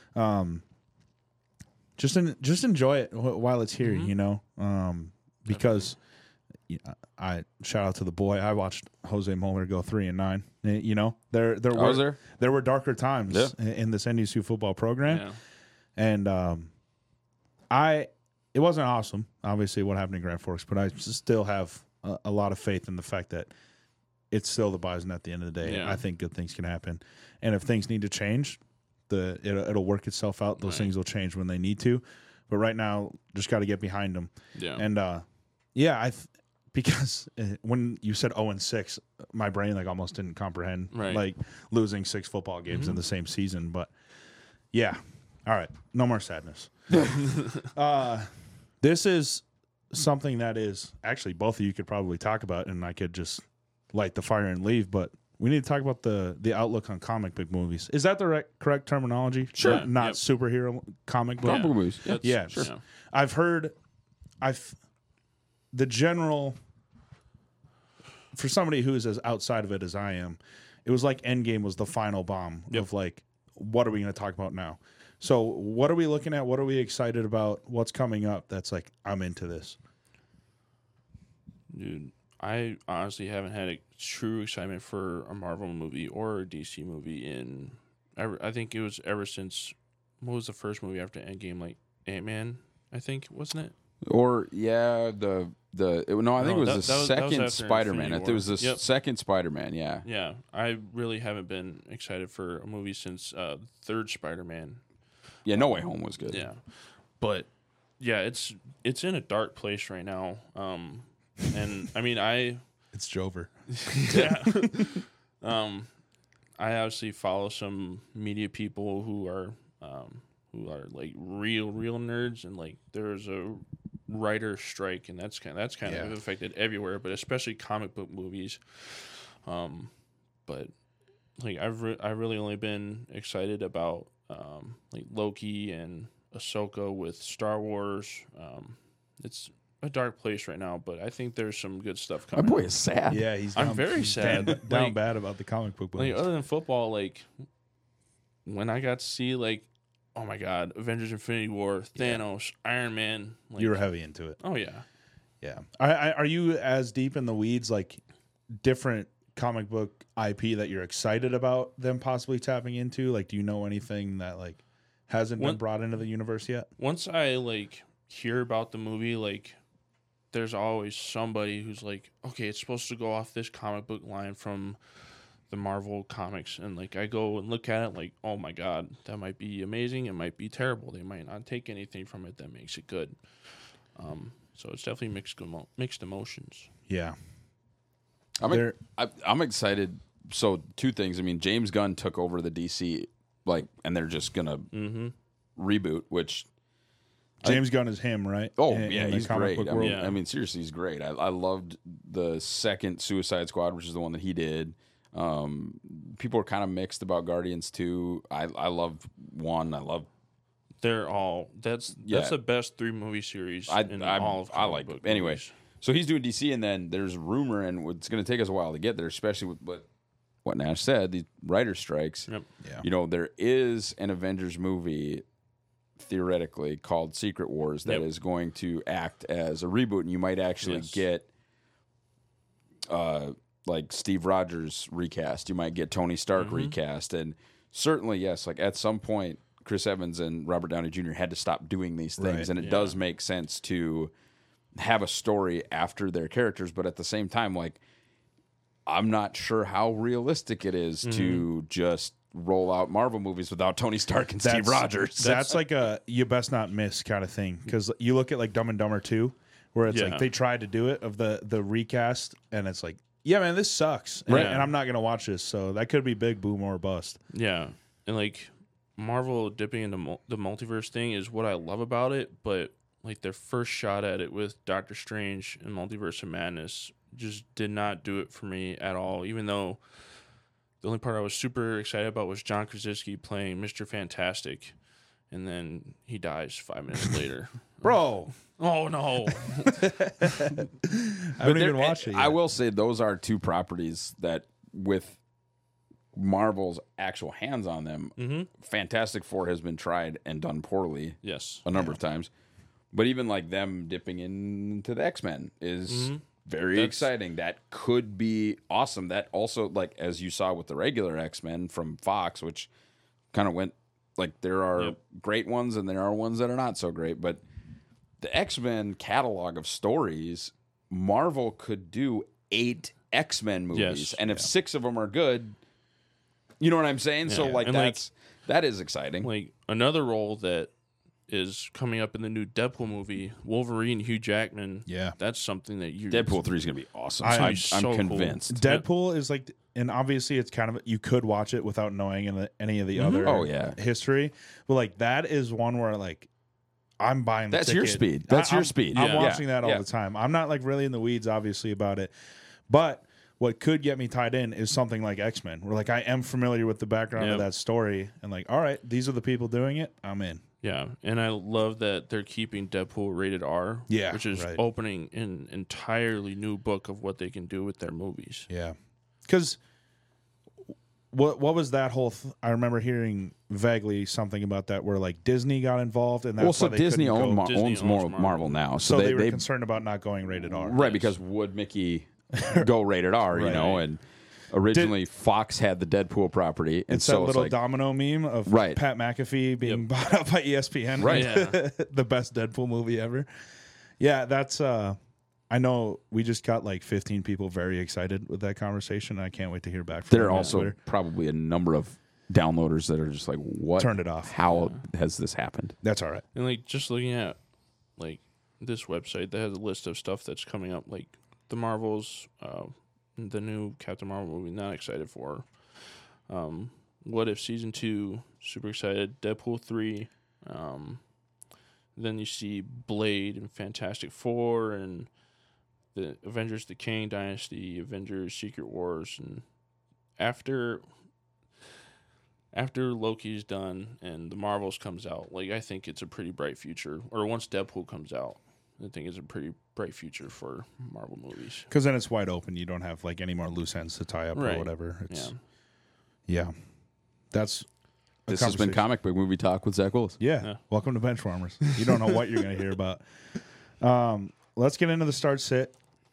just enjoy it while it's here, you know, because I shout out to the boy. I watched Jose Moeller go 3-9. You know, there were darker times in this NDSU football program. Yeah. And it wasn't awesome, obviously, what happened in Grand Forks, but I still have a lot of faith in the fact that it's still the Bison at the end of the day. Yeah. I think good things can happen. And if things need to change, it'll work itself out. Those things will change when they need to. But right now, just got to get behind them. Yeah. And, because when you said 0-6, my brain like almost didn't comprehend like losing 6 football games in the same season. But yeah, all right, no more sadness. This is something that is actually both of you could probably talk about, and I could just light the fire and leave. But we need to talk about the outlook on comic book movies. Is that the correct terminology? Sure. Not superhero comic book. Comic book movies. Yeah, Sure. I've heard, the general, for somebody who is as outside of it as I am, it was like Endgame was the final bomb of like, what are we going to talk about now? So what are we looking at? What are we excited about? What's coming up? That's like, I'm into this. Dude, I honestly haven't had a true excitement for a Marvel movie or a DC movie I think it was ever since, what was the first movie after Endgame? Like Ant-Man, I think, wasn't it? Or I think it was the second after Spider-Man. Infinity It was the War. second Spider-Man. Yeah. Yeah, I really haven't been excited for a movie since third Spider-Man. Yeah. No Way Home was good. Yeah, but yeah, it's in a dark place right now. And I mean, It's Jover. yeah. I obviously follow some media people who are like real nerds, and like there's a writer strike, and that's kind of affected everywhere, but especially comic book movies. But like I've really only been excited about like Loki and Ahsoka with Star Wars. It's a dark place right now, but I think there's some good stuff My coming. boy is sad. Yeah, I'm very sad. Down Like- bad about the comic book movies. Like other than football, like when I got to see like, oh my God, Avengers: Infinity War, Thanos, Iron Man. Like, you were heavy into it. Oh yeah. Yeah. Are you as deep in the weeds, like different comic book IP that you're excited about them possibly tapping into? Like, do you know anything that like hasn't been brought into the universe yet? Once I like hear about the movie, like there's always somebody who's like, okay, it's supposed to go off this comic book line from the Marvel comics, and like I go and look at it like, oh my God, that might be amazing, it might be terrible, they might not take anything from it that makes it good. So it's definitely mixed emotions. Yeah. I'm excited. So 2 things. I mean, James Gunn took over the DC, like, and they're just gonna reboot. Which James Gunn is him, right? Oh In yeah, the he's comic great. book I world. mean, Yeah. I mean, seriously, he's great. I loved the second Suicide Squad, which is the one that he did. People are kind of mixed about Guardians 2. I love 1. I love. They're all that's the best 3 movie series in all of I comic like book anyway. movies. So he's doing DC, and then there's rumor, and it's going to take us a while to get there, especially with what Nash said, the writer strikes. Yep. Yeah. You know, there is an Avengers movie theoretically called Secret Wars that is going to act as a reboot, and you might actually get like Steve Rogers recast. You might get Tony Stark recast, and certainly yes, like at some point Chris Evans and Robert Downey Jr. had to stop doing these things, Right. and it does make sense to have a story after their characters, but at the same time, like, I'm not sure how realistic it is to just roll out Marvel movies without Tony Stark and Steve Rogers. That's like a you best not miss kind of thing, because you look at like Dumb and Dumber 2, where it's like they tried to do it of the recast, and it's like, yeah, man, this sucks, and I'm not gonna watch this. So that could be big boom or bust. Yeah. and like Marvel dipping into the multiverse thing is what I love about it, but like their first shot at it with Doctor Strange and Multiverse of Madness just did not do it for me at all. Even though the only part I was super excited about was John Krasinski playing Mr. Fantastic, and then he dies 5 minutes later. Bro. Oh no! I haven't even watched it yet. I will say those are two properties that, with Marvel's actual hands on them, Fantastic Four has been tried and done poorly Yes. a number of times. But even like them dipping into the X-Men is very exciting. That could be awesome. That also, like, as you saw with the regular X-Men from Fox, which kind of went, like, there are great ones and there are ones that are not so great. But the X-Men catalog of stories, Marvel could do 8 X-Men movies. Yes. And if 6 of them are good, you know what I'm saying? So, like, And, that is exciting. Like another role that is coming up in the new Deadpool movie, Wolverine, Hugh Jackman. Yeah. That's something that you Deadpool 3 is going to be awesome. I'm I'm so convinced. Deadpool is like, and obviously it's kind of, you could watch it without knowing any of the other history. But like, that is one where like, I'm buying the That's ticket. your speed. That's your speed. I'm Yeah. watching Yeah. that all Yeah. the time. I'm not like really in the weeds, obviously, about it. But what could get me tied in is something like X-Men, where like I am familiar with the background of that story, and like, all right, these are the people doing it. I'm in. Yeah, and I love that they're keeping Deadpool rated R. Yeah, which is right. opening an entirely new book of what they can do with their movies. Yeah, because what was that whole? I remember hearing vaguely something about that, where like Disney got involved, and that's Well, so why they Disney couldn't go. owns Marvel now. So they were concerned about not going rated R. Right, because would Mickey go rated R, you know? And originally Fox had the Deadpool property. And It's so that little like, domino meme of Right. Pat McAfee being bought up by ESPN. Right. Yeah. The best Deadpool movie ever. Yeah, that's I know we just got like 15 people very excited with that conversation. I can't wait to hear back from there are them on also Twitter. probably a number of downloaders that are just like, what? Turned it off. How has this happened? That's all right. And like just looking at like this website that has a list of stuff that's coming up, like the Marvels, the new Captain Marvel movie, not excited for. What If Season 2, super excited. Deadpool 3. Then you see Blade and Fantastic Four and the Avengers, the Kang Dynasty, Avengers, Secret Wars, and after Loki's done and the Marvels comes out, like I think it's a pretty bright future. Or once Deadpool comes out, I think it's a pretty bright future for Marvel movies. Because then it's wide open. You don't have like any more loose ends to tie up or Right. whatever. It's, Yeah. yeah. That's a This has been conversation. Comic Book Movie Talk with Zach Willis. Yeah. Welcome to Benchwarmers. You don't know what you're going to hear about. Let's get into the start sit.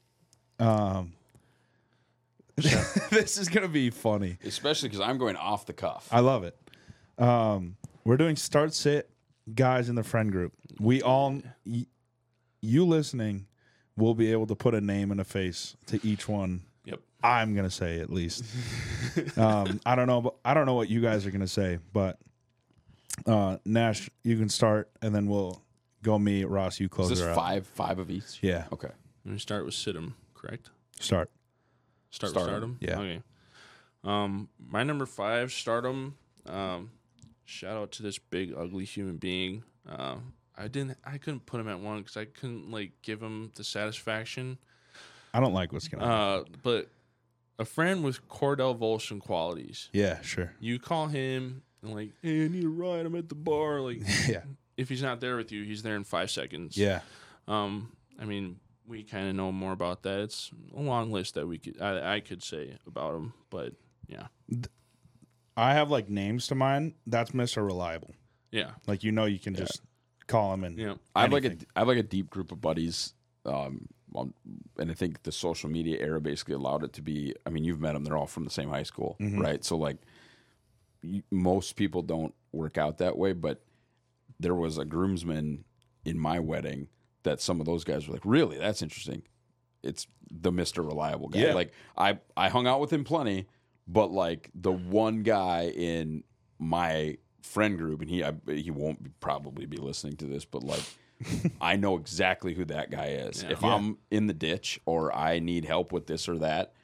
This is going to be funny. Especially because I'm going off the cuff. I love it. We're doing start sit guys in the friend group. We all, you listening, will be able to put a name and a face to each one. Yep. I'm gonna say at least. I don't know. I don't know what you guys are gonna say, but Nash, you can start, and then we'll go me. Ross, you close Is her this out. five of each? Yeah. Okay. Let me start with Sidham, correct? Start. Start Stardom. with Stardom? Yeah. Okay. My number 5, Stardom. Shout out to this big, ugly human being. I couldn't put him at 1 because I couldn't like give him the satisfaction. I don't like what's gonna happen. But a friend with Cordell Volson qualities. Yeah, sure. You call him and like, hey, I need a ride. I'm at the bar. Like, Yeah. if he's not there with you, he's there in 5 seconds. Yeah. I mean, we kind of know more about that. It's a long list that I could say about him, but yeah, I have like names to mine. That's Mr. Reliable. yeah, Like you can just call him and yeah. I have anything. like a deep group of buddies, and I think the social media era basically allowed it to be. I mean, you've met them; they're all from the same high school, right? So like, most people don't work out that way. But there was a groomsman in my wedding that some of those guys were like, "Really? That's interesting." It's the Mr. Reliable guy. Yeah. Like I hung out with him plenty, but like the one guy in my friend group, and he won't probably be listening to this, but like I know exactly who that guy is. Yeah. If I'm in the ditch or I need help with this or that,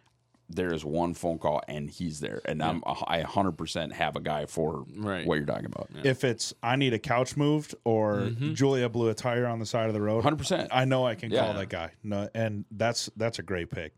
there is one phone call and he's there, and I 100% have a guy for Right. what you're talking about. If it's I need a couch moved or Julia blew a tire on the side of the road, 100%. I know I can Yeah. call that guy. No, and that's a great pick.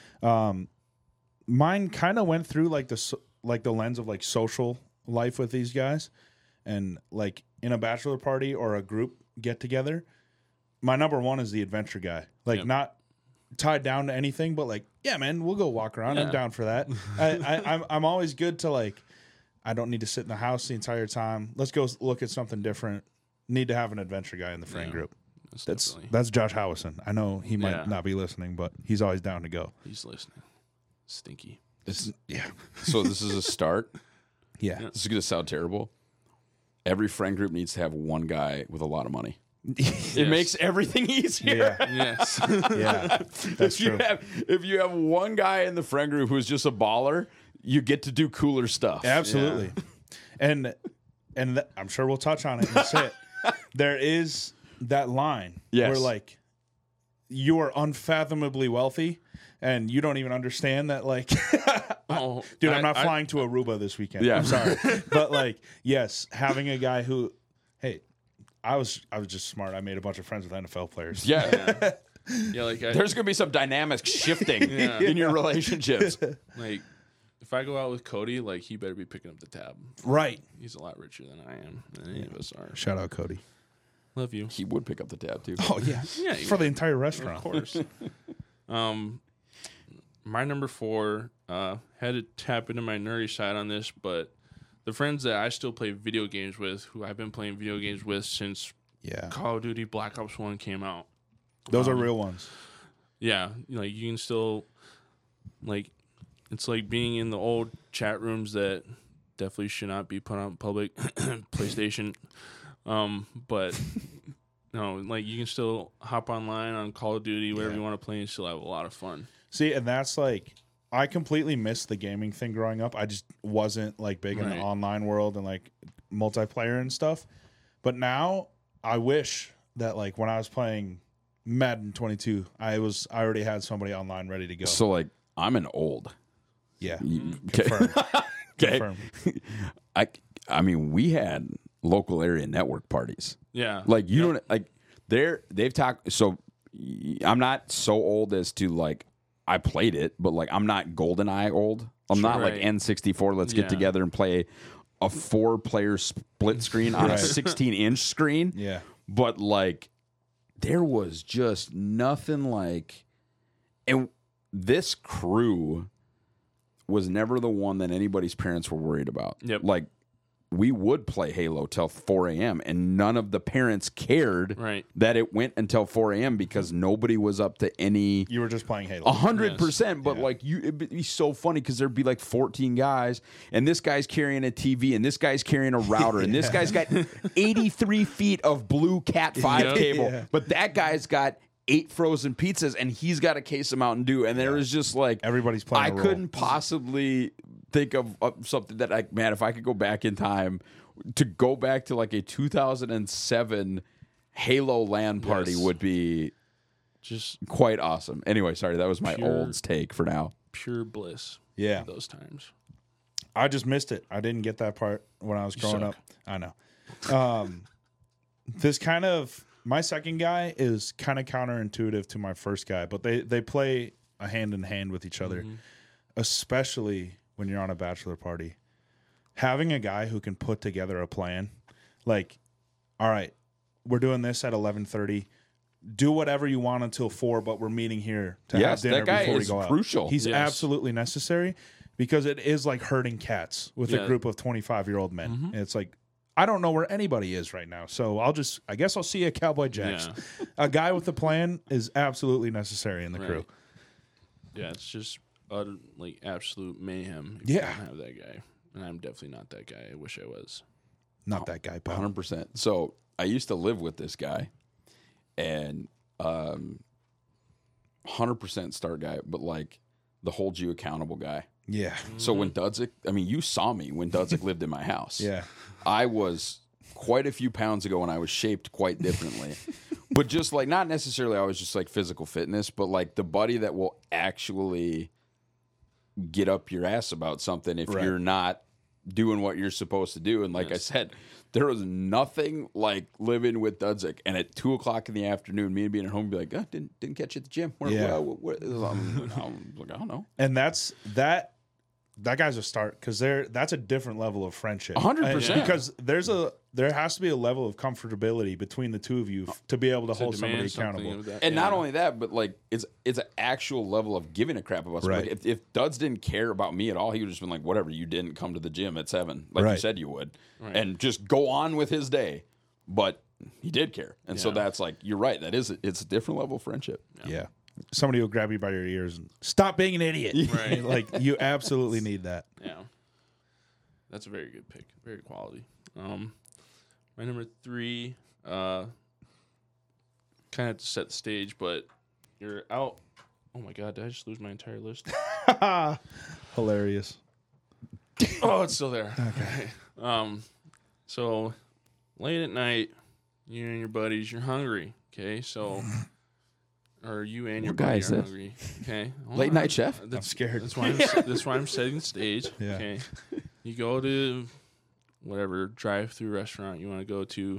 Mine kind of went through like the lens of like social life with these guys, and like in a bachelor party or a group get together. My number one is the adventure guy. Like Yep. not tied down to anything, but like, yeah, man, we'll go walk around. I'm Yeah. down for that. I'm always good to like. I don't need to sit in the house the entire time. Let's go look at something different. Need to have an adventure guy in the friend Yeah. group. That's That's Josh Howison. I know he might Yeah. not be listening, but he's always down to go. he's listening. Stinky. Yeah. So this is a start. Yeah. This is going to sound terrible. Every friend group needs to have one guy with a lot of money. It makes everything easier. Yeah. Yes. Yeah. That's true. If you have one guy in the friend group who's just a baller, you get to do cooler stuff. Absolutely. And I'm sure we'll touch on it in a bit. There is that line Yes. where like you are unfathomably wealthy and you don't even understand that like Oh, dude, I'm not flying to Aruba this weekend. Yeah. I'm sorry. But like, yes, having a guy who hey, I was just smart. I made a bunch of friends with NFL players. Yeah. Yeah, like There's going to be some dynamics shifting in your relationships. like if I go out with Cody, like he better be picking up the tab. Right. He's a lot richer than I am, than any of us are. Shout out Cody. Love you. He would pick up the tab, too. Oh yeah. Yeah, For the entire restaurant. Of course. My number 4 had to tap into my nerdy side on this, but the friends that I still play video games with, who I've been playing video games with since Yeah. Call of Duty Black Ops 1 came out. Those are real ones. Yeah, like you can still like it's like being in the old chat rooms that definitely should not be put on public PlayStation. But no, like you can still hop online on Call of Duty, whatever you want to play, and still have a lot of fun. See, and that's like I completely missed the gaming thing growing up. I just wasn't like big in the Right. online world and like multiplayer and stuff. But now I wish that like when I was playing Madden 22, I already had somebody online ready to go. So, like, I'm an old. Yeah. Okay. Confirmed. Okay. Confirmed. I mean, we had local area network parties. Yeah, Like, you don't, like, they've talked, so I'm not so old as to, like, I played it, but, like, I'm not GoldenEye old. I'm not like Right. N64, let's get Yeah. together and play a 4-player split screen on a Right. 16-inch screen. Yeah. But like there was just nothing like, and this crew was never the one that anybody's parents were worried about. Yep. Like we would play Halo till 4 a.m. and none of the parents cared Right. that it went until 4 a.m. because nobody was up to any You were just playing Halo. 100%, but Yeah. like it'd be so funny because there'd be like 14 guys, and this guy's carrying a TV, and this guy's carrying a router, and this guy's got 83 feet of blue Cat 5 Yeah. cable, Yeah. but that guy's got 8 frozen pizzas, and he's got a case of Mountain Dew, and there was just like Everybody's playing I a role. couldn't possibly think of something that if I could go back in time to go back to like a 2007 Halo LAN party Yes. would be just quite awesome. Anyway, sorry, that was my Pure- old's take for now. pure bliss. Yeah. Those times. I just missed it. I didn't get that part when I was growing suck. up. I know. This kind of my second guy is kind of counterintuitive to my first guy, but they play a hand in hand with each other, especially when you're on a bachelor party. Having a guy who can put together a plan, like, all right, we're doing this at 11:30. Do whatever you want until 4, but we're meeting here to Yes, have dinner that guy before we is go out. crucial. He's Yes. absolutely necessary because it is like herding cats with a Yeah. group of 25-year-old men. And it's like, I don't know where anybody is right now, so I guess I'll see you at Cowboy Jacks. Yeah. A guy with a plan is absolutely necessary in the crew. Right. Yeah, it's just utter, like absolute mayhem. If Yeah. you don't have that guy, and I'm definitely not that guy. I wish I was. Not that guy, pal. 100%. So I used to live with this guy, and 100% start guy, but like the hold you accountable guy. Yeah. So when Dudzik, I mean, you saw me when Dudzik lived in my house. Yeah. I was quite a few pounds ago, and I was shaped quite differently. But just like, not necessarily, I was just like physical fitness, but like the buddy that will actually get up your ass about something if Right. you're not doing what you're supposed to do. And like I said, there was nothing like living with Dudzik. And at 2:00 in the afternoon, me and being at home, be like, oh, didn't catch you at the gym. Where, Yeah. I'm like, I don't know. And that guy's a start because that's a different level of friendship. 100%. Because there has to be a level of comfortability between the two of you to be able to hold somebody accountable. And not only that, but like it's an actual level of giving a crap about somebody. Right. If Duds didn't care about me at all, he would just been like, whatever, you didn't come to the gym at 7, like you Right. said you would, and just go on with his day. But he did care, and so that's like you're right. It's a different level of friendship. Yeah. Somebody will grab you by your ears and stop being an idiot. Right. Like you absolutely need that. Yeah. That's a very good pick. Very quality. My number 3, kind of to set the stage, but you're out. Oh my God, did I just lose my entire list? Hilarious. Oh, it's still there. Okay. So late at night, you and your buddies, you're hungry. Okay, so or you and your What guy buddy is are this? hungry. Okay, hold Late on. night chef? I'm scared. That's why I'm setting the stage. Yeah. Okay, you go to whatever drive-through restaurant you want to go to,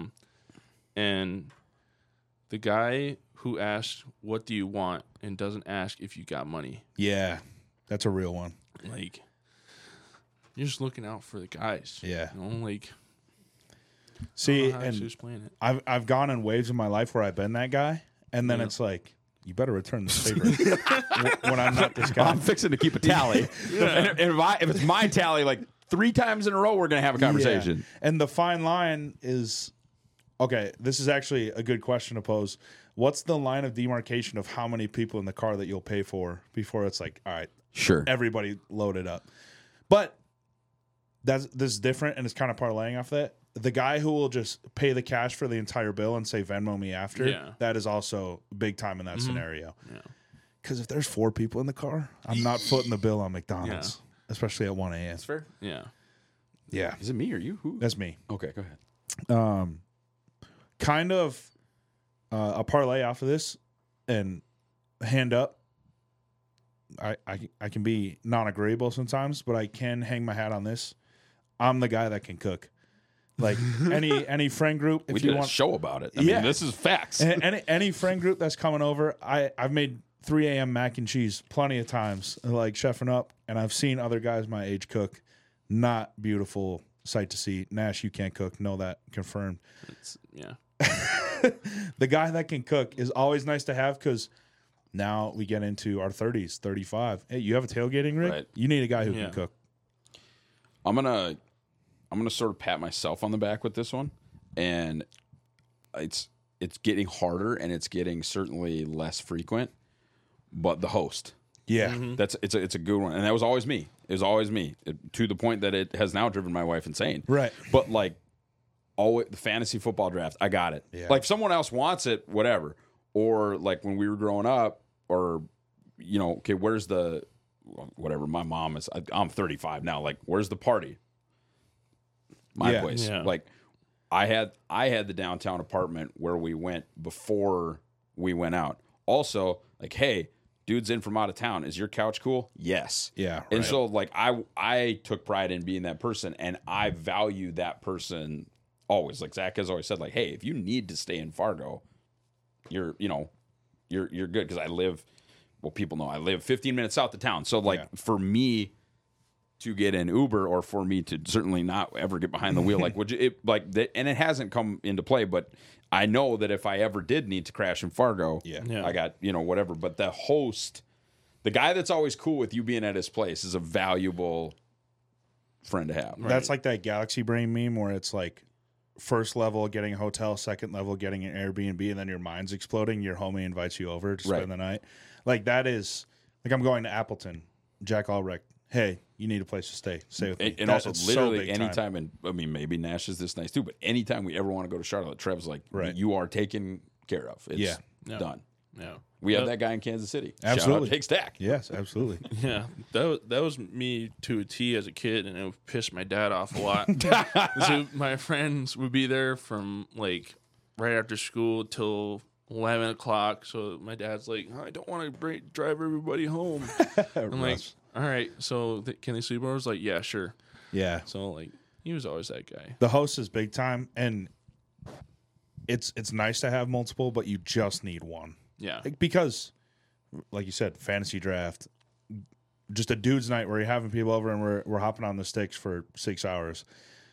and the guy who asked, "What do you want?" and doesn't ask if you got money, Yeah. That's a real one. like you're just looking out for the guys. Yeah. You know, like See, I don't know how to and explain it. I've gone in waves in my life where I've been that guy, and then it's like, you better return this favor when I'm not this guy. I'm fixing to keep a tally, and if it's my tally, like 3 times in a row, we're gonna have a conversation. Yeah. And the fine line is, okay, this is actually a good question to pose. What's the line of demarcation of how many people in the car that you'll pay for before it's like, all right, Sure. everybody loaded up? But this is different, and it's kind of parlaying off that. The guy who will just pay the cash for the entire bill and say Venmo me after, Yeah. that is also big time in that scenario. Yeah. Because if there's 4 people in the car, I'm not footing the bill on McDonald's, especially at 1 a.m. That's fair. Yeah. Yeah, Is it me or you? Who? that's me. Okay, go ahead. Kind of a parlay off of this, and hand up. I can be non-agreeable sometimes, but I can hang my hat on this. I'm the guy that can cook. Like any friend group, if We you did a want show about it. I Yeah. mean, this is facts. any friend group that's coming over, I've made 3 a.m. mac and cheese plenty of times, like chefing up, and I've seen other guys my age cook. Not beautiful sight to see. Nash, you can't cook. Know that, confirmed. Yeah. The guy that can cook is always nice to have because now we get into our 30s, 35. Hey, you have a tailgating rig? Right. You need a guy who Yeah. can cook. I'm gonna sort of pat myself on the back with this one, and it's getting harder and it's getting certainly less frequent. But the host, Yeah. it's a good one, and that was always me. It was always me, to the point that it has now driven my wife insane. Right. But like, always the fantasy football draft, I got it. Yeah. Like if someone else wants it, whatever. Or like when we were growing up, or okay, where's the whatever? My mom is. I'm 35 now. Like, where's the party? My Yeah. place. Yeah. Like, I had the downtown apartment where we went before we went out. Also, like, hey, dude's in from out of town. Is your couch cool? Yes. Yeah. And right. so, like, I took pride in being that person, and I value that person always. Like Zach has always said, like, hey, if you need to stay in Fargo, you're good, because I live. Well, people know I live 15 minutes south of town. So, like, Yeah. for me to get an Uber, or for me to certainly not ever get behind the wheel, like, and it hasn't come into play, but I know that if I ever did need to crash in Fargo, Yeah. I got, whatever. But the host, the guy that's always cool with you being at his place, is a valuable friend to have. That's like that Galaxy Brain meme where it's like first level getting a hotel, second level getting an Airbnb, and then your mind's exploding. Your homie invites you over to spend Right. the night. Like that is like I'm going to Appleton, Jack Albrecht. Hey, you need a place to stay. Stay with me. And That- also, it's so literally, big time. anytime, and I mean, maybe Nash is this nice too, but anytime we ever want to go to Charlotte, Trev's like, Right. you are taken care of. It's Yeah. Yeah. done. Yeah. We have that guy in Kansas City. Absolutely. Shout out Big Stack. Yes, absolutely. Yeah, that was me to a T as a kid, and it would piss my dad off a lot. So my friends would be there from like right after school till 11 o'clock. So my dad's like, I don't want to drive everybody home. I'm like, all right, so can they sleep over? I was like, yeah, sure. Yeah. So like he was always that guy. The host is big time, and it's nice to have multiple, but you just need one. Yeah. Like, because, like you said, fantasy draft, just a dude's night where you're having people over and we're hopping on the sticks for 6 hours.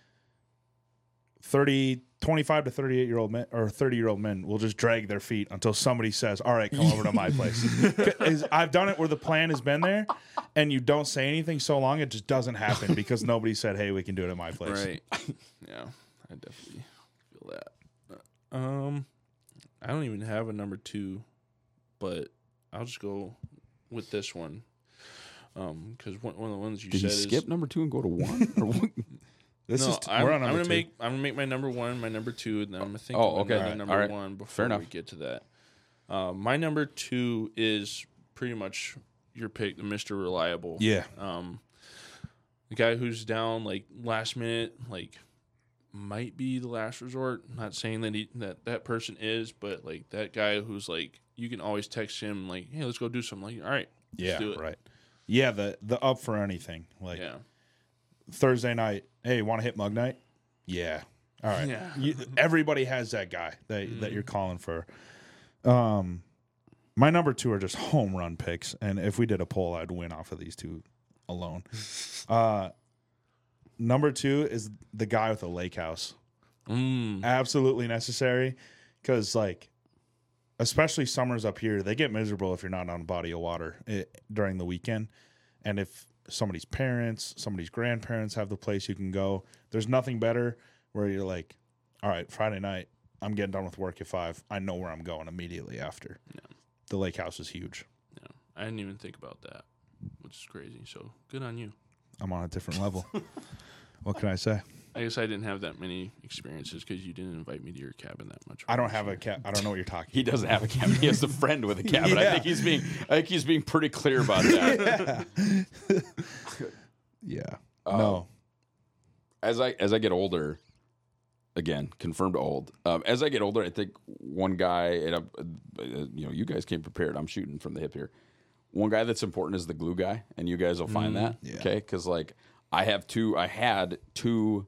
25 to 38-year-old men or 30-year-old men will just drag their feet until somebody says, all right, come over to my place. I've done it where the plan has been there and you don't say anything so long it just doesn't happen because nobody said, hey, we can do it at my place. Right. Yeah, I definitely feel that. I don't even have a number 2, but I'll just go with this one. Because one of the ones you Did said you skip is number 2 and go to 1? Or what? I'm we're on gonna number 2. I'm gonna make my number 1, my number 2, and then I'm gonna think Oh, of okay. another number All right. 1 Fair before enough. we get to that. My number 2 is pretty much your pick, the Mr. Reliable. Yeah. The guy who's down like last minute, like might be the last resort. I'm not saying that that person is, but like that guy who's like you can always text him like, hey, let's go do something. Like, all right, Yeah, let's do it. right. Yeah, the up for anything. Like Yeah. Thursday night, hey, want to hit mug night? Yeah. All right. Yeah. Everybody has that guy that you're calling for. My number 2 are just home run picks, and if we did a poll, I'd win off of these two alone. Number 2 is the guy with the lake house. Absolutely necessary, because like, especially summers up here, they get miserable if you're not on a body of water during the weekend, and if somebody's parents, somebody's grandparents have the place you can go, there's nothing better where you're like, all right, Friday night, I'm getting done with work at 5. I know where I'm going immediately after. Yeah. The lake house is huge. Yeah. I didn't even think about that, which is crazy. So good on you. I'm on a different level. What can I say? I guess I didn't have that many experiences because you didn't invite me to your cabin that much. I don't have a cat. I don't know what you're talking. He doesn't have a cabin. He has a friend with a cabin. Yeah. I think he's being pretty clear about that. Yeah. No. As I get older, again, confirmed old. As I get older, I think one guy, and you guys came prepared. I'm shooting from the hip here. One guy that's important is the glue guy, and you guys will find that, okay? Because like I had two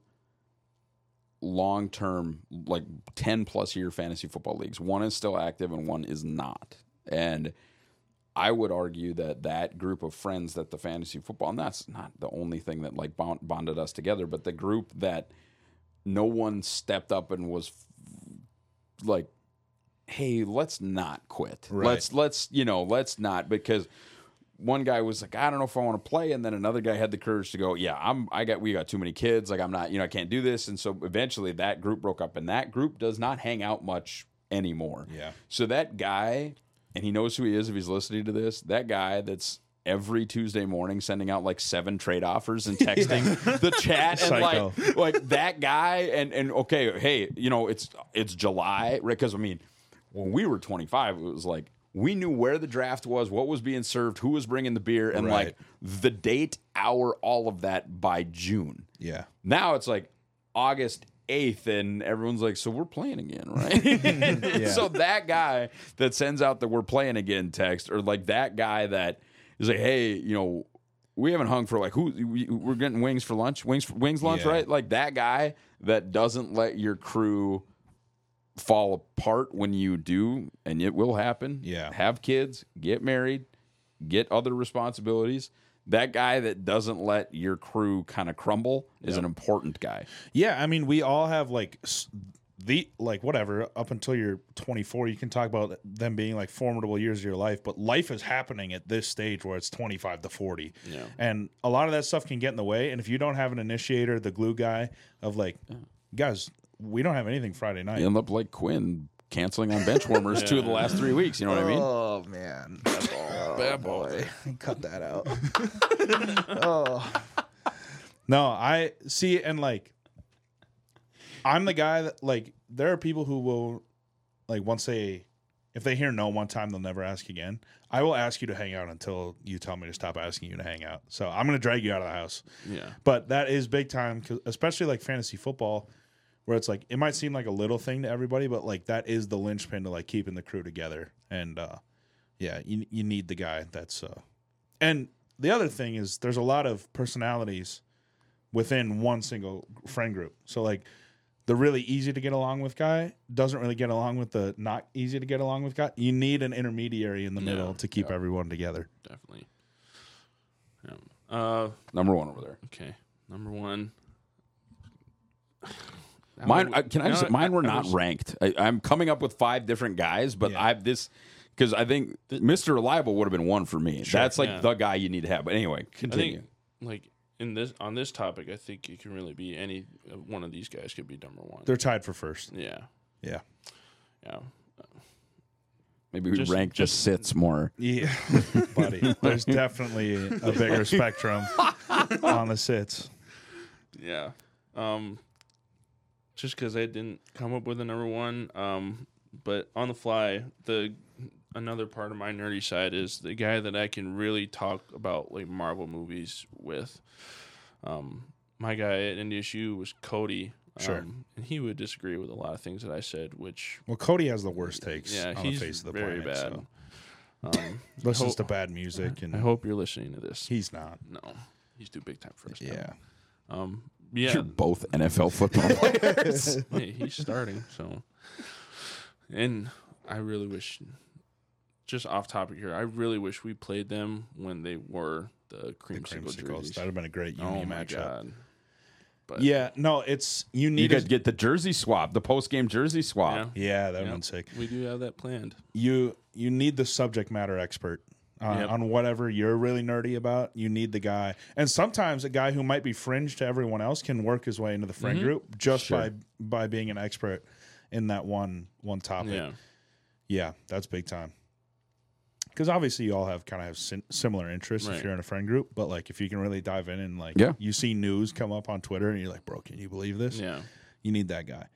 long-term, like 10+ year fantasy football leagues. One is still active, and one is not. And I would argue that group of friends that the fantasy football, and that's not the only thing that like bonded us together, but the group that no one stepped up and was like, hey, let's not quit. Right. Let's not, because one guy was like, I don't know if I want to play, and then another guy had the courage to go, yeah, we got too many kids, like I'm not, I can't do this. And so eventually that group broke up, and that group does not hang out much anymore. Yeah. So that guy, and he knows who he is if he's listening to this, that guy that's every Tuesday morning sending out like 7 trade offers and texting the chat, and Psycho. like that guy, and okay, hey, it's July, right? Because I mean, when we were 25, it was like we knew where the draft was, what was being served, who was bringing the beer, and Right. like the date, hour, all of that by June. Yeah. Now it's like August 8th, and everyone's like, so we're playing again, right? So that guy that sends out the we're playing again text, or like that guy that is like, hey, we haven't hung for like we're getting wings for lunch, wings lunch, Yeah. right? Like that guy that doesn't let your crew fall apart when you do, and it will happen. Yeah. Have kids, get married, get other responsibilities. That guy that doesn't let your crew kind of crumble is an important guy. Yeah, I mean, we all have like whatever up until you're 24. You can talk about them being like formidable years of your life, but life is happening at this stage where it's 25 to 40, and a lot of that stuff can get in the way. And if you don't have an initiator, the glue guy of like, guys, we don't have anything Friday night. You end up like Quinn canceling on bench warmers 2 of the last 3 weeks. You know what I mean? Oh man, Bad ball. cut that out. Oh no, I see, and like, I'm the guy that like there are people who will like if they hear no one time, they'll never ask again. I will ask you to hang out until you tell me to stop asking you to hang out. So I'm going to drag you out of the house. Yeah. But that is big time, 'cause especially like fantasy football, where it's like it might seem like a little thing to everybody, but like that is the linchpin to like keeping the crew together. And you need the guy that's and the other thing is there's a lot of personalities within one single friend group. So like the really easy to get along with guy doesn't really get along with the not easy to get along with guy. You need an intermediary in the middle to keep everyone together. Definitely. Yeah. Number one over there. Okay. Number one. Mine mine were not ranked. I'm coming up with 5 different guys, but because I think Mr. Reliable would have been one for me. Sure, that's like the guy you need to have. But anyway, continue. I think, like on this topic, I think it can really be any one of these guys could be number one. They're tied for first. Yeah. Yeah. Maybe we rank the sits more. Yeah, buddy. There's definitely a bigger spectrum on the sits. Yeah. Just because I didn't come up with a number one, but on the fly, another part of my nerdy side is the guy that I can really talk about like Marvel movies with. My guy at NDSU was Cody. Sure. And he would disagree with a lot of things that I said, which... Well, Cody has the worst takes on the face of the very planet. bad. So. Listens to bad music. And I hope you're listening to this. He's not. No. He's too big time for us. Yeah. Yeah. You're both NFL football players. Hey, he's starting, so... And I really wish... Just off topic here, I really wish we played them when they were the creamsicle jerseys. That would have been a great uni matchup. God. But yeah, no, it's you You could could get the jersey swap, the post-game jersey swap. Yeah, that would have been sick. We do have that planned. You need the subject matter expert on whatever you're really nerdy about. You need the guy, and sometimes a guy who might be fringe to everyone else can work his way into the friend group just by being an expert in that one topic. Yeah, that's big time. Because obviously you all have similar interests if you're in a friend group, but like if you can really dive in and like you see news come up on Twitter and you're like, bro, can you believe this? Yeah, you need that guy.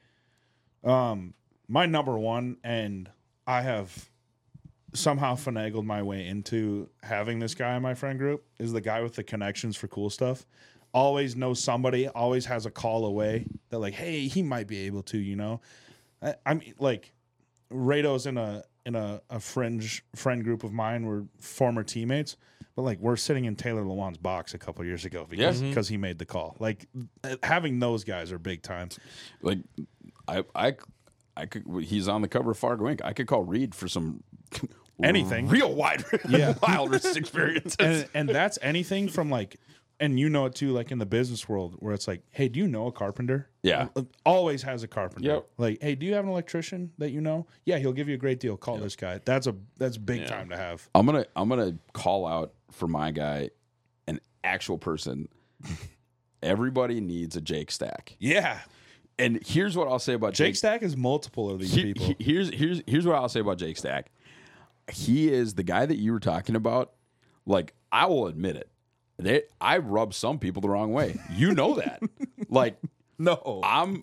My number one, and I have somehow finagled my way into having this guy in my friend group, is the guy with the connections for cool stuff. Always knows somebody, always has a call away that like, hey, he might be able to, you know. I mean, like Rado's in a fringe friend group of mine. We're former teammates, but like we're sitting in Taylor Lewan's box a couple years ago because he made the call. Like having those guys are big time. Like I could. He's on the cover of Fargo Inc. I could call Reed for some anything real wild experiences, and that's anything from like. And you know it too, like in the business world, where it's like, hey, do you know a carpenter? Yeah. Always has a carpenter. Yep. Like, hey, do you have an electrician that you know? Yeah, he'll give you a great deal. Call this guy. That's big time to have. I'm gonna call out for my guy, an actual person. Everybody needs a Jake Stack. Yeah. And here's what I'll say about Jake Stack is multiple of these people. Here's what I'll say about Jake Stack. He is the guy that you were talking about. Like, I will admit it. I rub some people the wrong way. You know that. Like, no, I'm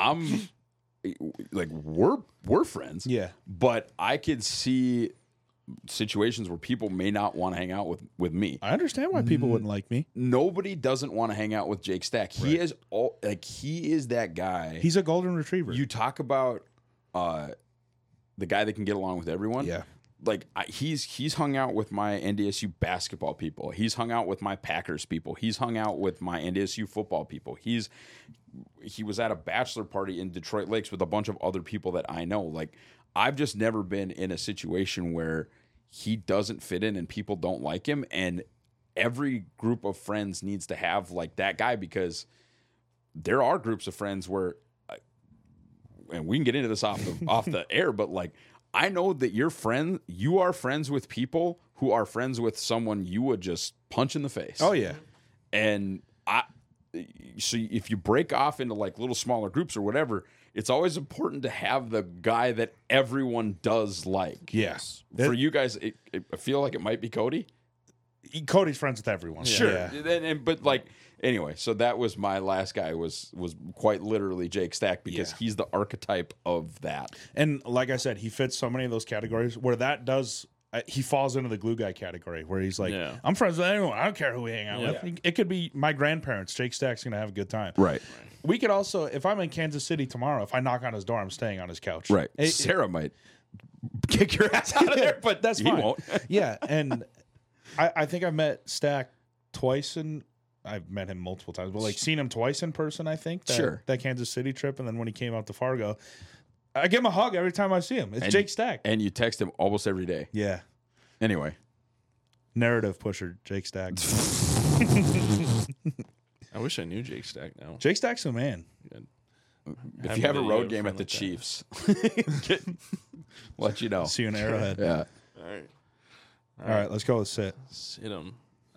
like we're friends. Yeah, but I could see situations where people may not want to hang out with me. I understand why people wouldn't like me. Nobody doesn't want to hang out with Jake Stack. He is he is that guy. He's a golden retriever. You talk about the guy that can get along with everyone. Yeah. Like he's hung out with my NDSU basketball people. He's hung out with my Packers people. He's hung out with my NDSU football people. He was at a bachelor party in Detroit Lakes with a bunch of other people that I know. Like, I've just never been in a situation where he doesn't fit in and people don't like him. And every group of friends needs to have like that guy, because there are groups of friends where, and we can get into this off the air, but like, I know that you are friends with people who are friends with someone you would just punch in the face. Oh yeah. And so if you break off into like little smaller groups or whatever, it's always important to have the guy that everyone does like. Yes. For you guys, I feel like it might be Cody. Cody's friends with everyone. Sure. Yeah. But like, anyway, so that was my last guy was quite literally Jake Stack, because he's the archetype of that. And like I said, he fits so many of those categories where that does. He falls into the glue guy category where he's like, I'm friends with anyone. I don't care who we hang out with. It could be my grandparents. Jake Stack's going to have a good time. Right. We could also, if I'm in Kansas City tomorrow, if I knock on his door, I'm staying on his couch. Right. Sarah might kick your ass out of there, but that's he fine. won't. Yeah. And I think I've met Stack twice I've met him multiple times, but like seen him twice in person, I think. That Kansas City trip, and then when he came out to Fargo, I give him a hug every time I see him. It's Jake Stack. And you text him almost every day. Yeah. Anyway. Narrative pusher, Jake Stack. I wish I knew Jake Stack now. Jake Stack's the man. If you have a road game at the Chiefs, let you know. See you in Arrowhead. Yeah. All right, let's go with sit. Sit him.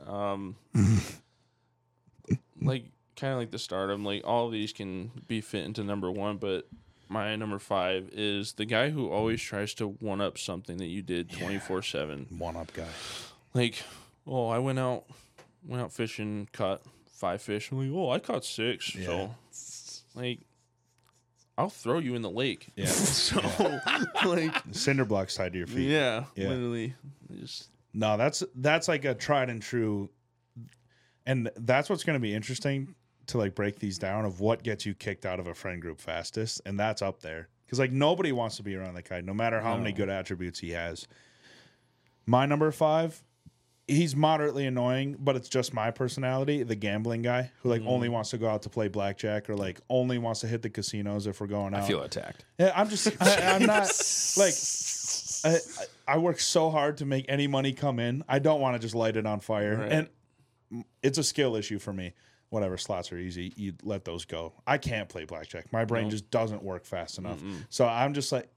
Like kind of like the stardom. Like all of these can be fit into number one, but my number 5 is the guy who always tries to one up something that you did 24/7. One up guy. Like, oh, I went out fishing, caught 5 fish. I'm like, oh, I caught 6. Yeah. So, like, I'll throw you in the lake. Yeah. So, like, cinder blocks tied to your feet. Yeah. Literally. Just no, that's like a tried and true, and that's what's going to be interesting to like break these down of what gets you kicked out of a friend group fastest, and that's up there because like nobody wants to be around that guy, no matter how many good attributes he has. My number 5, he's moderately annoying, but it's just my personality. The gambling guy who like only wants to go out to play blackjack or like only wants to hit the casinos if we're going out. I feel attacked. Yeah, I'm not like. I work so hard to make any money come in. I don't want to just light it on fire. Right. And it's a skill issue for me. Whatever, slots are easy. You let those go. I can't play blackjack. My brain just doesn't work fast enough. So I'm just like,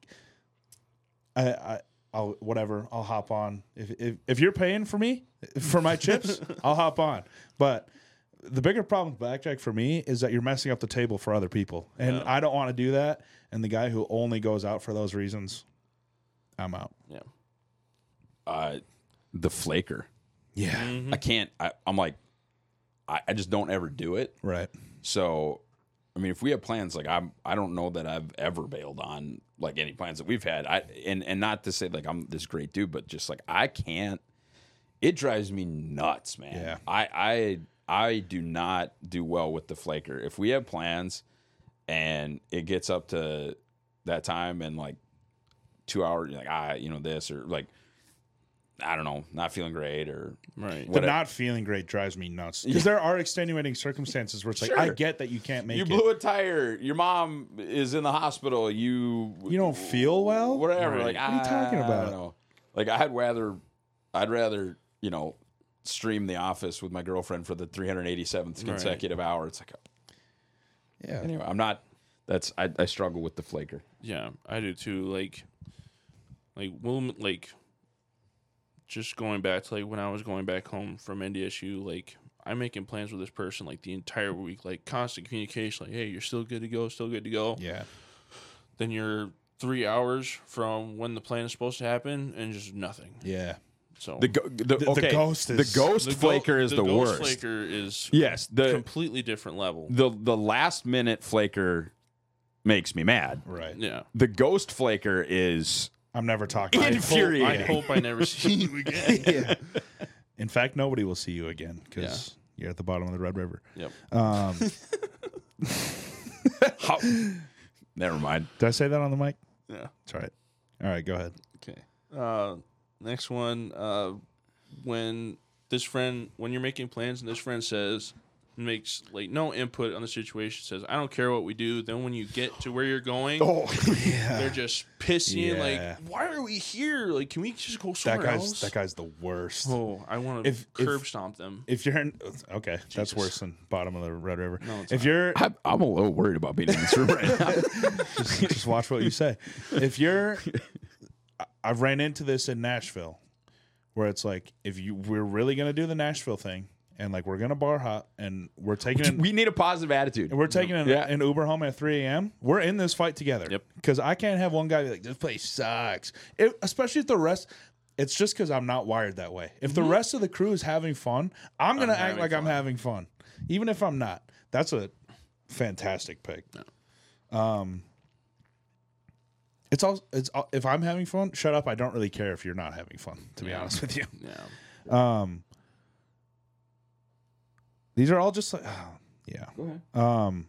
I'll whatever. I'll hop on. If you're paying for me for my chips, I'll hop on. But the bigger problem with blackjack for me is that you're messing up the table for other people, and I don't want to do that. And the guy who only goes out for those reasons, I'm out. Yeah. The flaker. Yeah. I can't. I'm like, I just don't ever do it. Right. So, I mean, if we have plans, like I don't know that I've ever bailed on like any plans that we've had. And not to say like I'm this great dude, but just like I can't. It drives me nuts, man. Yeah. I do not do well with the flaker. If we have plans and it gets up to that time and like 2 hours, you're like this or like. I don't know, not feeling great or right. The not feeling great drives me nuts because there are extenuating circumstances where it's like I get that you can't make you it. blew a tire. Your mom is in the hospital. You don't feel well. Whatever. Right. Like what are you talking about? I don't know. Like I'd rather stream The Office with my girlfriend for the 387th consecutive hour. It's like Anyway, I'm not. That's I struggle with the flaker. Yeah, I do too. Like just going back to like when I was going back home from NDSU, like I'm making plans with this person like the entire week, like constant communication, like, hey, you're still good to go. Yeah. Then you're 3 hours from when the plan is supposed to happen and just nothing. Yeah. So the ghost is the ghost flaker is the worst. The ghost flaker is the completely different level. The last minute flaker makes me mad. Right. Yeah. The ghost flaker is I'm never talking. infuriating. I hope I never see you again. Yeah. In fact, nobody will see you again because you're at the bottom of the Red River. Yep. Never mind. Did I say that on the mic? Yeah. That's right. All right, go ahead. Okay. Next one. When you're making plans and this friend makes like no input on the situation, says, I don't care what we do. Then when you get to where you're going, they're just pissing like, why are we here? Like, can we just go somewhere else? That guy's the worst. Oh, I want to curb stomp them. If you're that's worse than bottom of the Red River. No, it's if not. you're, I'm a little worried about being in this room right now. just watch what you say. If you're, I've ran into this in Nashville, where it's like we're really gonna do the Nashville thing. And like we're gonna bar hop, and we're taking. We need a positive attitude. And we're taking an Uber home at 3 a.m. We're in this fight together. Yep. Because I can't have one guy be like, "This place sucks." Especially if the rest. It's just because I'm not wired that way. If the rest of the crew is having fun, I'm gonna act like I'm having fun, even if I'm not. That's a fantastic pick. Yeah. It's all. If I'm having fun, shut up. I don't really care if you're not having fun. To be honest with you. Yeah. These are all just like, Go ahead.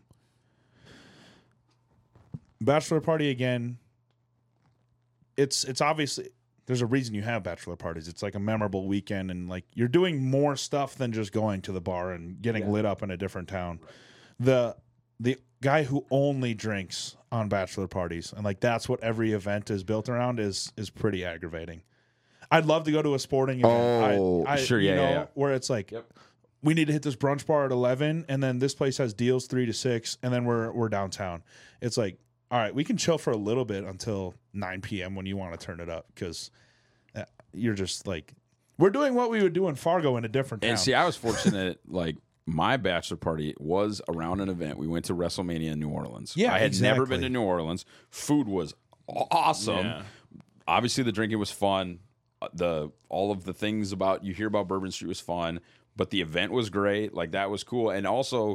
Bachelor party again. It's obviously there's a reason you have bachelor parties. It's like a memorable weekend, and like you're doing more stuff than just going to the bar and getting lit up in a different town. The guy who only drinks on bachelor parties, and like that's what every event is built around, is pretty aggravating. I'd love to go to a sporting event. Oh, sure, yeah. Where it's like, we need to hit this brunch bar at 11, and then this place has deals 3 to 6, and then we're downtown. It's like, all right, we can chill for a little bit until 9 p.m. when you want to turn it up, because you're just like, we're doing what we would do in Fargo in a different town. And see, I was fortunate, like, my bachelor party was around an event. We went to WrestleMania in New Orleans. Yeah, I had exactly. never been to New Orleans. Food was awesome. Yeah. Obviously, the drinking was fun. All of the things about you hear about Bourbon Street was fun, but the event was great. Like, that was cool. And also,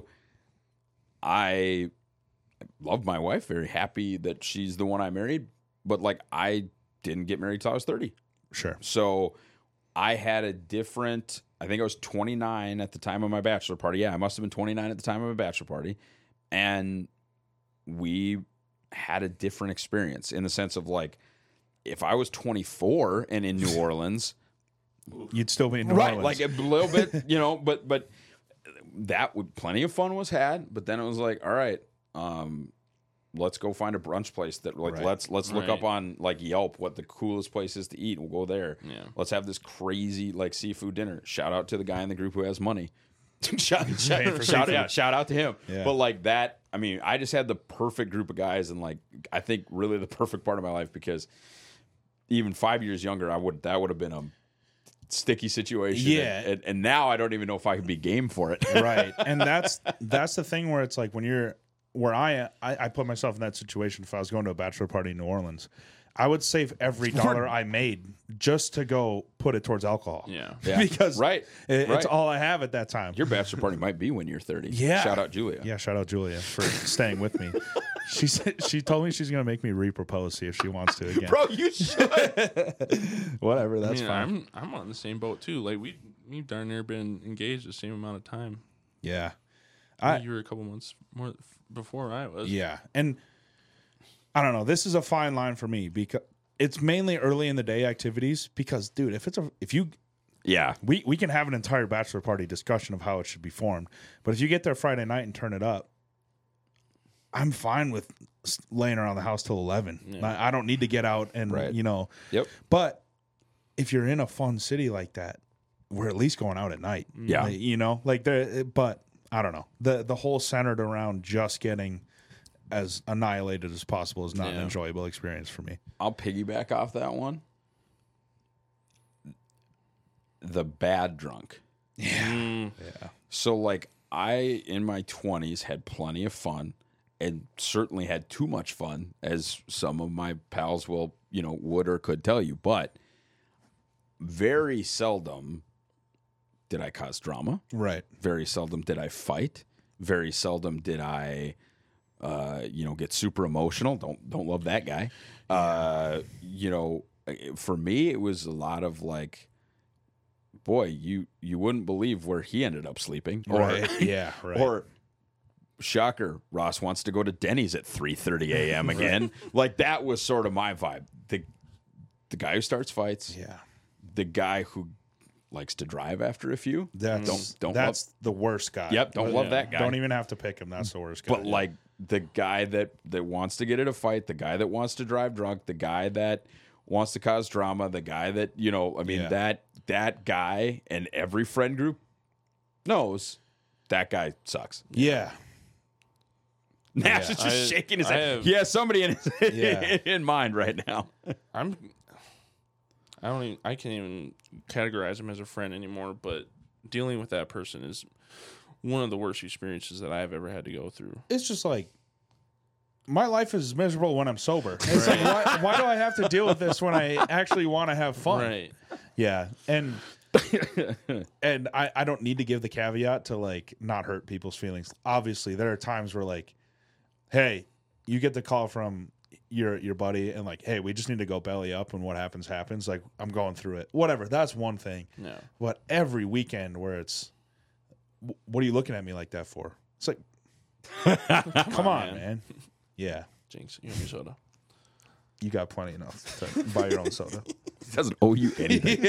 I love my wife, very happy that she's the one I married, but like, I didn't get married till I was 30. Sure. So I had a different, I think I was 29 at the time of my bachelor party. Yeah, I must have been 29 at the time of my bachelor party. And we had a different experience in the sense of like, if I was 24 and in New Orleans, you'd still be in New right, Orleans. like a little bit, you know, but that would, plenty of fun was had. But then it was like, all right, let's go find a brunch place that like, Right. let's look up on like Yelp what the coolest place is to eat. We'll go there. Yeah. Let's have this crazy like seafood dinner. Shout out to the guy in the group who has money. shout out to him. Yeah. But like that, I mean, I just had the perfect group of guys, and like I think really the perfect part of my life, because even 5 years younger, that would have been a sticky situation. Yeah. And now I don't even know if I could be game for it. Right. And that's the thing where it's like, when you're where I put myself in that situation. If I was going to a bachelor party in New Orleans, I would save every dollar I made just to go put it towards alcohol. Yeah. Yeah. Because Right. it's all I have at that time. Your bachelor party might be when you're 30. Yeah. Shout out Julia. Yeah, shout out Julia for staying with me. She told me she's gonna make me repropose, see if she wants to again. Bro, you should. Whatever, that's fine. I'm on the same boat too. Like we've darn near been engaged the same amount of time. Yeah. You were a couple months more before I was. Yeah. And I don't know. This is a fine line for me because it's mainly early in the day activities. Because, dude, Yeah. we can have an entire bachelor party discussion of how it should be formed. But if you get there Friday night and turn it up, I'm fine with laying around the house till 11. Yeah. I don't need to get out and, Right. Yep. But if you're in a fun city like that, we're at least going out at night. Yeah. But I don't know. The whole centered around just getting as annihilated as possible is not an enjoyable experience for me. I'll piggyback off that one. The bad drunk. Yeah. So, like, I, in my 20s, had plenty of fun and certainly had too much fun, as some of my pals would or could tell you. But very seldom did I cause drama. Right. Very seldom did I fight. Very seldom did I, get super emotional. Don't love that guy. For me, it was a lot of like, boy, you wouldn't believe where he ended up sleeping. Right. Yeah. Right. Or shocker, Ross wants to go to Denny's at 3:30 a.m. again. Like, that was sort of my vibe. The guy who starts fights. Yeah. The guy who likes to drive after a few. That's love, the worst guy. Yep, don't love that guy. Don't even have to pick him. That's the worst guy. But like the guy that wants to get in a fight, the guy that wants to drive drunk, the guy that wants to cause drama, the guy that that guy, and every friend group knows that guy sucks. Yeah. Nash is just shaking his head. He has somebody in mind right now. I can't even categorize him as a friend anymore, but dealing with that person is one of the worst experiences that I've ever had to go through. It's just like, my life is miserable when I'm sober. It's like, why do I have to deal with this when I actually want to have fun? Right. Yeah. And I don't need to give the caveat to like not hurt people's feelings. Obviously, there are times where like, hey, you get the call from your buddy and like, hey, we just need to go belly up and what happens. Like, I'm going through it. Whatever. That's one thing. Yeah. But every weekend where it's, what are you looking at me like that for? It's like, come on, man. Yeah. Jinx, you have your soda. You got plenty enough to buy your own soda. He doesn't owe you anything.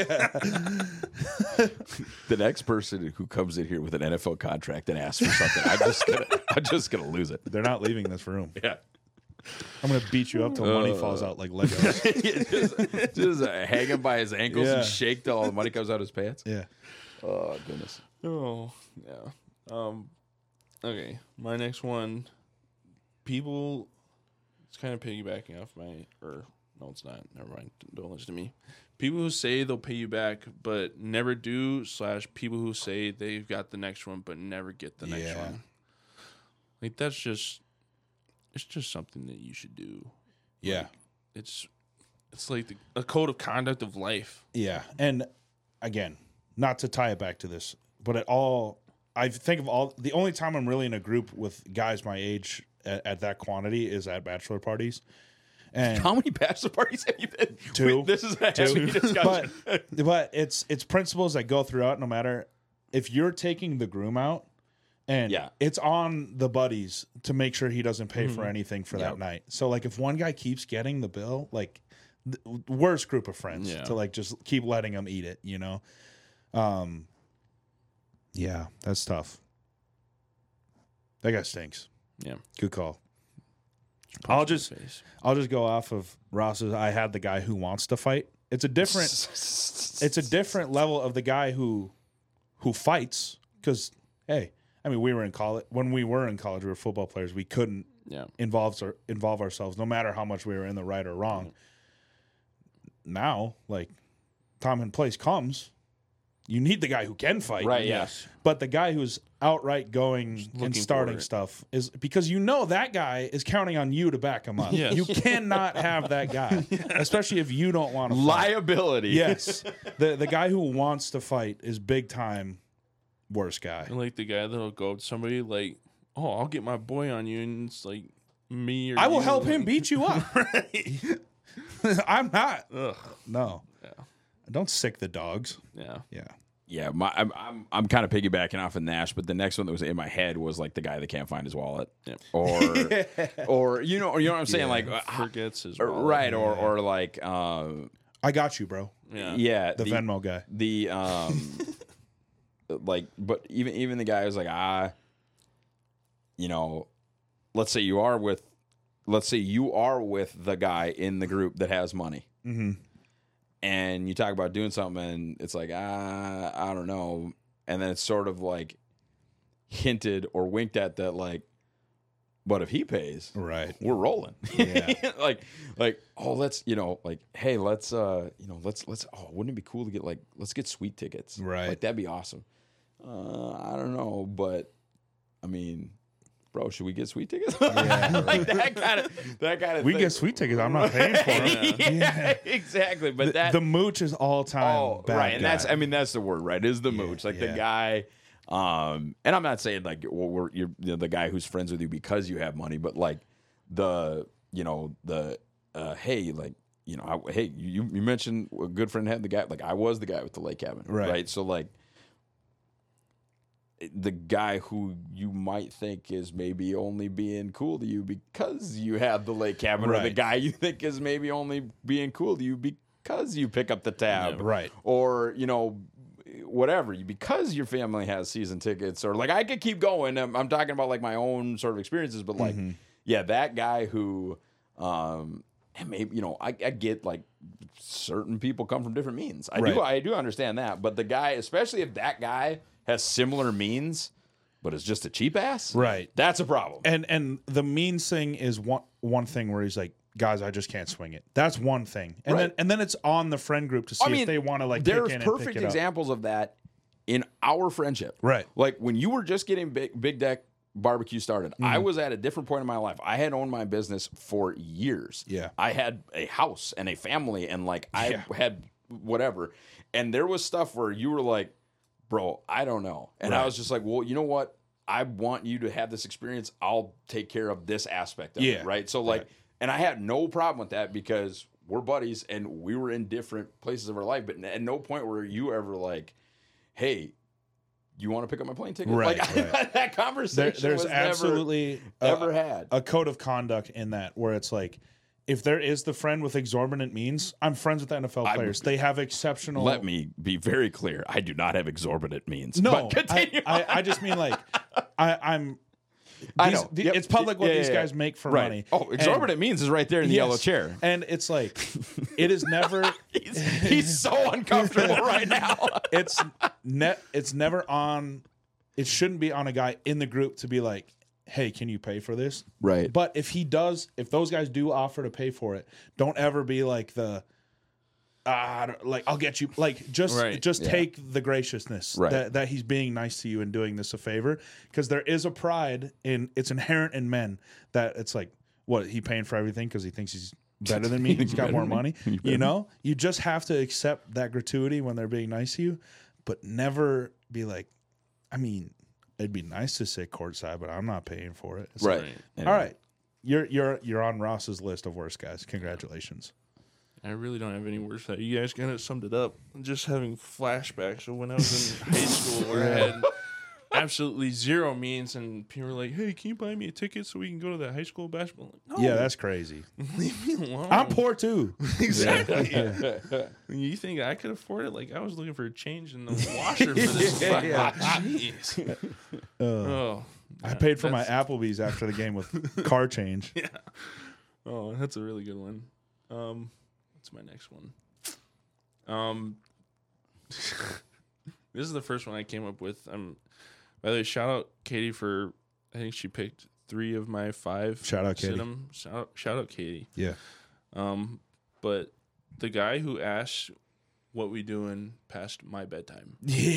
The next person who comes in here with an NFL contract and asks for something, I'm just gonna lose it. They're not leaving this room. Yeah. I'm gonna beat you up till money falls out like Legos. just hang him by his ankles Yeah. and shake till all the money comes out of his pants. Yeah. Oh goodness. Oh, yeah. Okay, my next one. People, it's kind of piggybacking off no, it's not. Never mind. Don't listen to me. People who say they'll pay you back but never do, / people who say they've got the next one but never get the next one. Like it's just something that you should do. Yeah. Like, it's like a code of conduct of life. Yeah. And again, not to tie it back to this, but I think of the only time I'm really in a group with guys my age at that quantity is at bachelor parties. And How many bachelor parties have you been? Two. This is a heavy discussion. but it's principles that go throughout no matter if you're taking the groom out and it's on the buddies to make sure he doesn't pay for anything for that night. So like if one guy keeps getting the bill, like the worst group of friends to like just keep letting him eat it, you know? Yeah, that's tough. That guy stinks. Yeah. Good call. I'll just go off of Ross's. I had the guy who wants to fight. It's a different level of the guy who fights because hey, I mean we were in college when we were in college we were football players. We couldn't involve ourselves no matter how much we were in the right or wrong. Now, like time and place comes, you need the guy who can fight. Right, yes. But the guy who's outright going and starting stuff is because you know that guy is counting on you to back him up. Yes. You cannot have that guy, especially if you don't want to fight. Liability. Yes. The guy who wants to fight is big time worst guy. And like the guy that'll go up to somebody like, oh, I'll get my boy on you, and it's like me or I will you. help him beat you up. I'm not. Ugh. No. Yeah. Don't sick the dogs. Yeah. Yeah. Yeah, I'm kind of piggybacking off of Nash, but the next one that was in my head was like the guy that can't find his wallet, or you know what I'm saying, like Forgets his or- wallet. right, or like I got you, bro. Yeah. The Venmo guy. the like, but even the guy who's like you know, let's say you are with the guy in the group that has money. Mm-hmm. And you talk about doing something, and it's like, I don't know. And then it's sort of like hinted or winked at that, like, but if he pays, Right. we're rolling. Yeah. like, oh, let's, like, hey, let's, let's, oh, wouldn't it be cool to get let's get sweet tickets. Right. Like, that'd be awesome. I don't know, but I mean, bro, should we get sweet tickets? Yeah. Like that kind of We thing. get sweet tickets. I'm not paying for them. Yeah, exactly. But The mooch is all time. Bad right, and guy. that's the word, right? Is the mooch like the guy? And I'm not saying like you're the guy who's friends with you because you have money, but like hey, like hey, you mentioned a good friend had the guy, like I was the guy with the lake cabin, right? So like the guy who you might think is maybe only being cool to you because you have the lake cabin, or the guy you think is maybe only being cool to you because you pick up the tab, right? Or whatever, because your family has season tickets, or like I could keep going. I'm talking about like my own sort of experiences, but like that guy who and maybe I get like certain people come from different means. I do understand that, but the guy, especially if that guy has similar means, but is just a cheap ass, Right. That's a problem. And the means thing is one thing where he's like, guys, I just can't swing it. That's one thing. And then it's on the friend group to see if they want to like kick in there's and perfect pick it up. examples of that in our friendship. Right. Like when you were just getting Big Deck Barbecue started, I was at a different point in my life. I had owned my business for years. Yeah. I had a house and a family, and like I had whatever. And there was stuff where you were like, bro, I don't know. And I was just like, well, you know what? I want you to have this experience. I'll take care of this aspect of it, right? So like, and I had no problem with that because we're buddies and we were in different places of our life. But at no point were you ever like, hey, you want to pick up my plane ticket? Right, like that conversation There's was absolutely never had a code of conduct in that where it's like, if there is the friend with exorbitant means, I'm friends with NFL players. They have exceptional. Let me be very clear. I do not have exorbitant means. No, but continue. I just mean like I'm. I know. Yep. It's public what these guys make for money. Oh, exorbitant means is right there in the yellow chair. And it's like, it is never. he's so uncomfortable right now. It's never on. It shouldn't be on a guy in the group to be like, hey, can you pay for this? Right. But if those guys do offer to pay for it, don't ever be like like I'll get you, like just take the graciousness that he's being nice to you and doing this a favor, because there is a pride it's inherent in men that it's like, what, he paying for everything because he thinks he's better than me, he's got more money. You just have to accept that gratuity when they're being nice to you, but never be like, I mean, it'd be nice to sit courtside, but I'm not paying for it. It's right. Like, all right, you're on Ross's list of worst guys. Congratulations. I really don't have any words for that. You guys kind of summed it up. I'm just having flashbacks of when I was in high school where I had absolutely zero means, and people were like, hey, can you buy me a ticket so we can go to the high school basketball? Like, no. Yeah, that's crazy. Leave me alone. I'm poor too. Exactly. You think I could afford it? Like, I was looking for a change in the washer for this. Jeez. I paid for my Applebee's after the game with car change. Yeah. Oh, that's a really good one. What's my next one? This is the first one I came up with. By the way, shout out Katie for, I think she picked 3 of my 5. Shout out Katie. Shout out Katie. Yeah. But the guy who asked what we doing past my bedtime.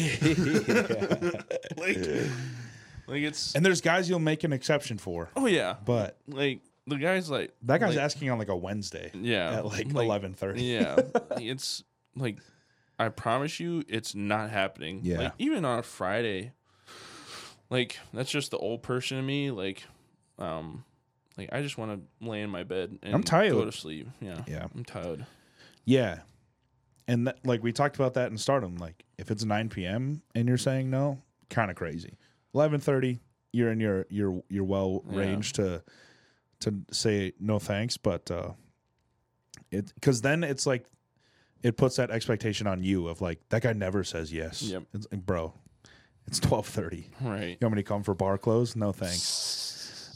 like it's, and there's guys you'll make an exception for. Oh yeah. But like the guy's like, that guy's asking on like a Wednesday. Yeah. At like 11:30. Yeah. It's like, I promise you it's not happening. Yeah. Like even on a Friday, like that's just the old person in me. Like I just want to lay in my bed and I'm tired. Go to sleep. Yeah. Yeah. I'm tired. Yeah. And like we talked about that in Stardom. Like if it's 9 p.m. and you're saying no, kind of crazy. 11:30, you're in your well range to say no thanks, but because then it's like it puts that expectation on you of like that guy never says yes. Yep. It's like, bro, it's 12:30. Right. You want me to come for bar close? No thanks.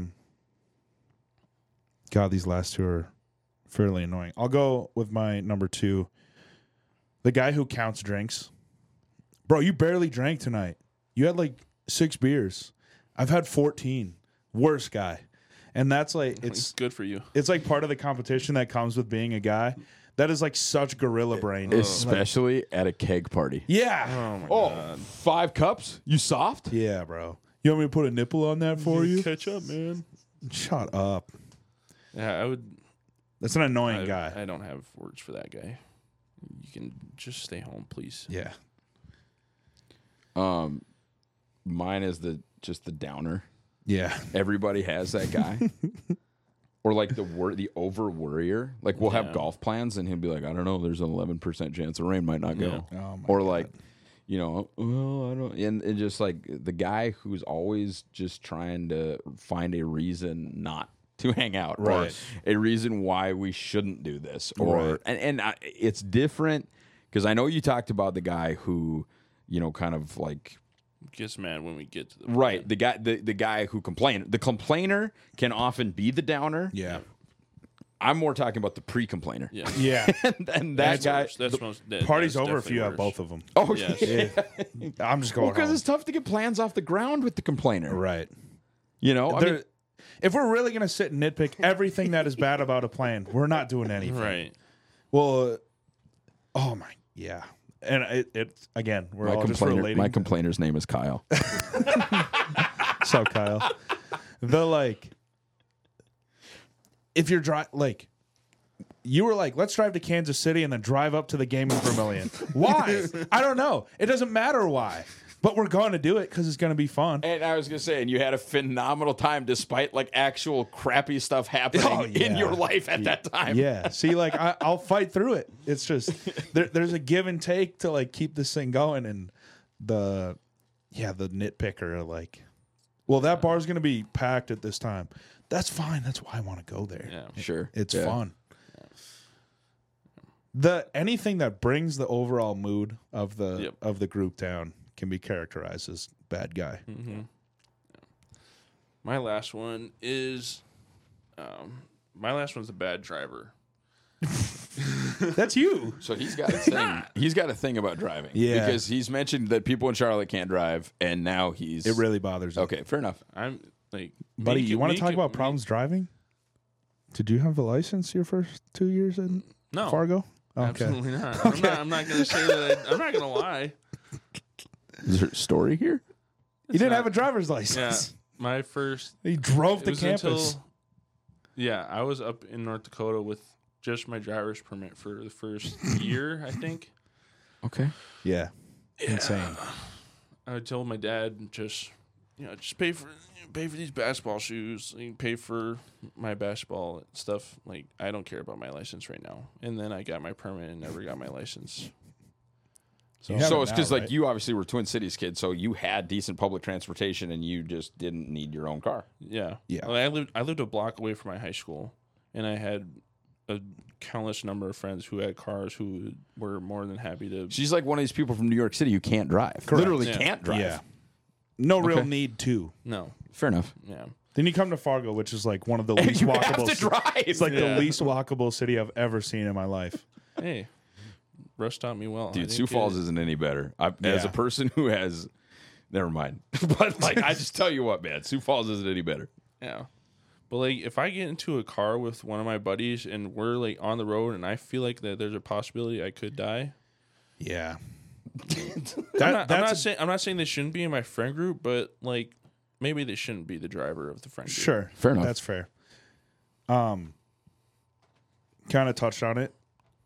God, these last 2 are fairly annoying. I'll go with my number 2. The guy who counts drinks. Bro, you barely drank tonight. You had like 6 beers. I've had 14. Worst guy. And that's like it's good for you. It's like part of the competition that comes with being a guy. That is like such gorilla brain. Especially at a keg party. Yeah. Oh my God. 5 cups? You soft? Yeah, bro. You want me to put a nipple on that for you? Catch up, man. Shut up. Yeah, I would. That's an annoying guy. I don't have words for that guy. You can just stay home, please. Yeah. Mine is just the downer. Yeah. Everybody has that guy. Or like the over worrier. Like we'll have golf plans and he'll be like, I don't know, there's an 11% chance the rain might not go. Yeah. Oh my or God. like, you know, oh, I don't, and just like the guy who's always just trying to find a reason not to hang out, right? Or a reason why we shouldn't do this, or right. and it's different because I know you talked about the guy who, you know, kind of like gets mad when we get to the right. The guy who the complainer can often be the downer. Yeah. I'm more talking about the pre-complainer. Yeah. Yeah. and that guy. Party's over if you have both of them. Oh, yes. yeah. I'm just going because it's tough to get plans off the ground with the complainer. Right. You know, I mean, if we're really going to sit and nitpick everything that is bad about a plan, we're not doing anything. Right. Well, oh my, yeah. And it again, we're all just relating. My complainer's name is Kyle. What's up, Kyle? If you're you were like, let's drive to Kansas City and then drive up to the game in Vermilion. Why? I don't know. It doesn't matter why. But we're going to do it because it's going to be fun. And I was going to say, and you had a phenomenal time despite like actual crappy stuff happening in your life at that time. Yeah. See, like I'll fight through it. It's just there's a give and take to like keep this thing going. And the nitpicker like, well, that bar's going to be packed at this time. that's fine. That's why I want to go there. Yeah. Sure. It's Yeah. fun. Anything that brings the overall mood of the group down can be characterized as bad guy. Mm-hmm. My last one is, my last one's a bad driver. That's you. So he's got a thing. He's got a thing about driving. Yeah. Because he's mentioned that people in Charlotte can't drive, and now he's It really bothers me. okay. Fair enough. I'm like, Buddy, you want to talk about me- problems driving? Did you have the license your first 2 years in No, Fargo? Okay. absolutely not. I'm not going to say that. I'm not going to lie. Is there a story here? You didn't not- have a driver's Yeah, license. my first. He drove It to was campus. Yeah, I was up in North Dakota with just my driver's permit for the first year, I think. Okay. Yeah. Insane. I told my dad just pay for these basketball shoes, pay for my basketball stuff. Like, I don't care about my license right now. And then I got my permit and never got my license. You have So it it's now, because right? like you obviously were Twin Cities kids, so you had decent public transportation, and you just didn't need your own car. Yeah, Yeah. Well, I lived a block away from my high school, and I had a countless number of friends who had cars who were more than happy to. She's like one of these people from New York City who can't drive. Literally Yeah. can't drive. Yeah. No real Okay. need to. No, Fair enough. yeah, Then you come to Fargo, which is like one of the And least you walkable. have to drive. It's like Yeah. the least walkable city I've ever seen in my life. hey, Russ taught me well. I Dude, didn't Sioux get Falls it. isn't any better. As Yeah. a person who has, never mind. But like, I just tell you what, man, Sioux Falls isn't any better. Yeah. But like if I get into a car with one of my buddies and we're like on the road and I feel like that there's a possibility I could die. Yeah. I'm not saying they shouldn't be in my friend group, but like maybe they shouldn't be the driver of the friend group. Sure. Fair enough. That's fair. Kind of touched on it.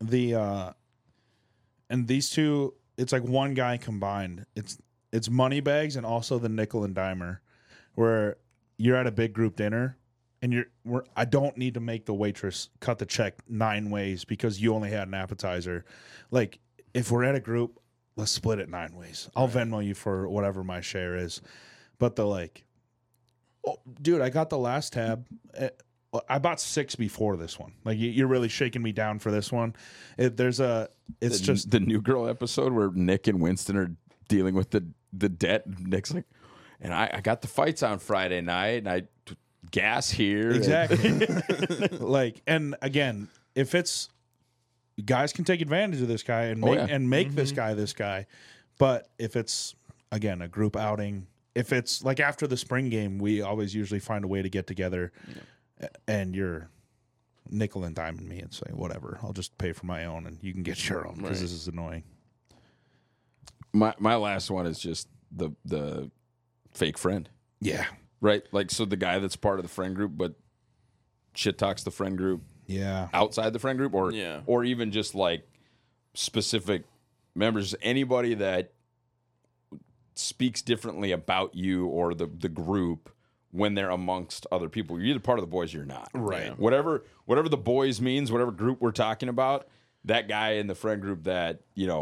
And these two, it's like one guy combined. It's Moneybags and also the Nickel and Dimer, where you're at a big group dinner and I don't need to make the waitress cut the check 9 ways because you only had an appetizer. Like if we're at a group, let's split it 9 ways. I'll Venmo you for whatever my share is. But the like, oh, dude, I got the last tab. I bought 6 before this one. Like you're really shaking me down for this one. It's just the New Girl episode where Nick and Winston are dealing with the debt. Nick's like, and I got the fights on Friday night, and gas here. exactly like. And again, if it's guys can take advantage of this guy and make this guy, but if it's again a group outing, if it's like after the spring game, we always usually find a way to get together. And you're nickel and diming me and say, whatever, I'll just pay for my own and you can get your own because this is annoying. My last one is just the fake friend. Yeah. Right? Like, so the guy that's part of the friend group, but shit talks the friend group Yeah. outside the friend group, or even just like specific members, anybody that speaks differently about you or the group when they're amongst other people. You're either part of the boys or you're not. Right. Yeah. Whatever the boys means, whatever group we're talking about, that guy in the friend group that,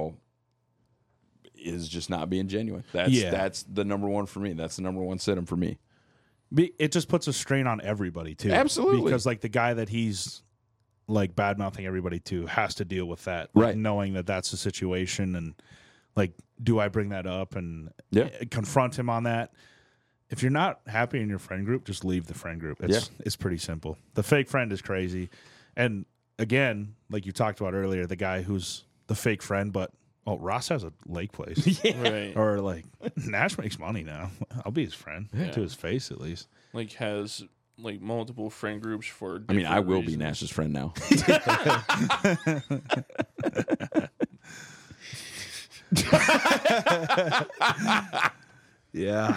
is just not being genuine. That's the number one for me. That's the number one symptom for me. It just puts a strain on everybody too. Absolutely. Because like the guy that he's like bad mouthing everybody to has to deal with that. Right. Knowing that that's the situation and like, do I bring that up and Yeah. confront him on that? If you're not happy in your friend group, just leave the friend group. It's pretty simple. The fake friend is crazy. And again, like you talked about earlier, the guy who's the fake friend, but Ross has a lake place. Right. Or like Nash makes money now. I'll be his friend to his face at least. Like has like multiple friend groups for I mean, I will reasons. be Nash's friend now. Yeah.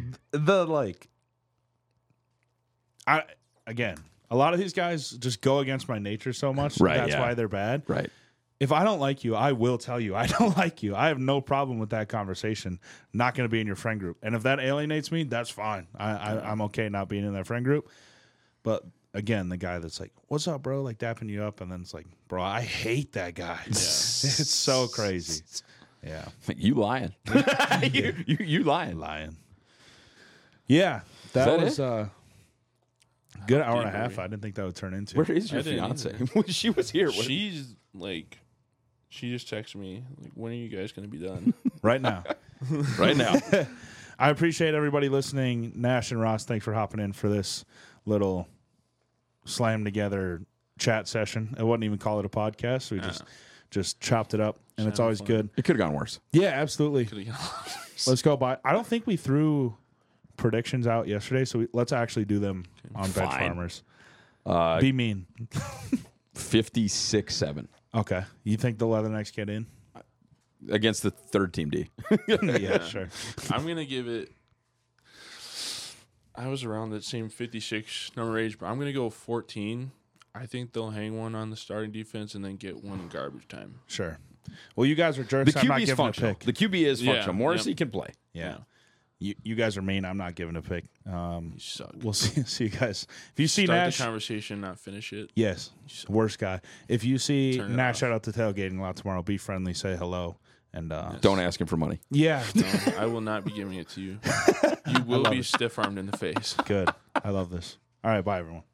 A lot of these guys just go against my nature so much. Right, That's yeah. why they're bad. Right. If I don't like you, I will tell you I don't like you. I have no problem with that conversation. Not going to be in your friend group. And if that alienates me, that's fine. I'm okay not being in that friend group. But again, the guy that's like, what's up, bro? Like dapping you up. And then it's like, bro, I hate that guy. Yeah. It's so crazy. Yeah. You lying. you lying. Lying. Yeah. That that was, Good hour and a deep are half. we? I didn't think that would turn into. Where is your I didn't fiance? either. She was here. She's like, she just texted me like, "When are you guys going to be done?" Right now. right now. I appreciate everybody listening. Nash and Ross, thanks for hopping in for this little slam together chat session. I wouldn't even call it a podcast. We just chopped it up, and it's always fun. good. It could have gone worse. Yeah, absolutely. Could've gone- Let's go by. I don't think we threw predictions out yesterday, so let's actually do them on Bench Fine. Farmers. Uh, Be mean. 56-7 Okay. You think the Leathernecks get in? against the third team D. Yeah, sure. I'm gonna give it. I was around that same 56 number age, but I'm gonna go 14. I think they'll hang one on the starting defense and then get one in garbage time. Sure. Well, you guys are The jerks. I'm not QB is giving a functional. pick. The QB is Yeah, functional. Morrissey yep. can play. Yeah. You guys are mean. I'm not giving a pick. You suck. We'll see you guys. If you see Start Nash, the conversation, not finish it. yes, worst guy. If you see Turn it Nash off. shout out to tailgating a lot tomorrow, be friendly, say hello, and Don't ask him for money. yeah, No, I will not be giving it to you. You will be stiff armed in the face. good. I love this. All right, bye everyone.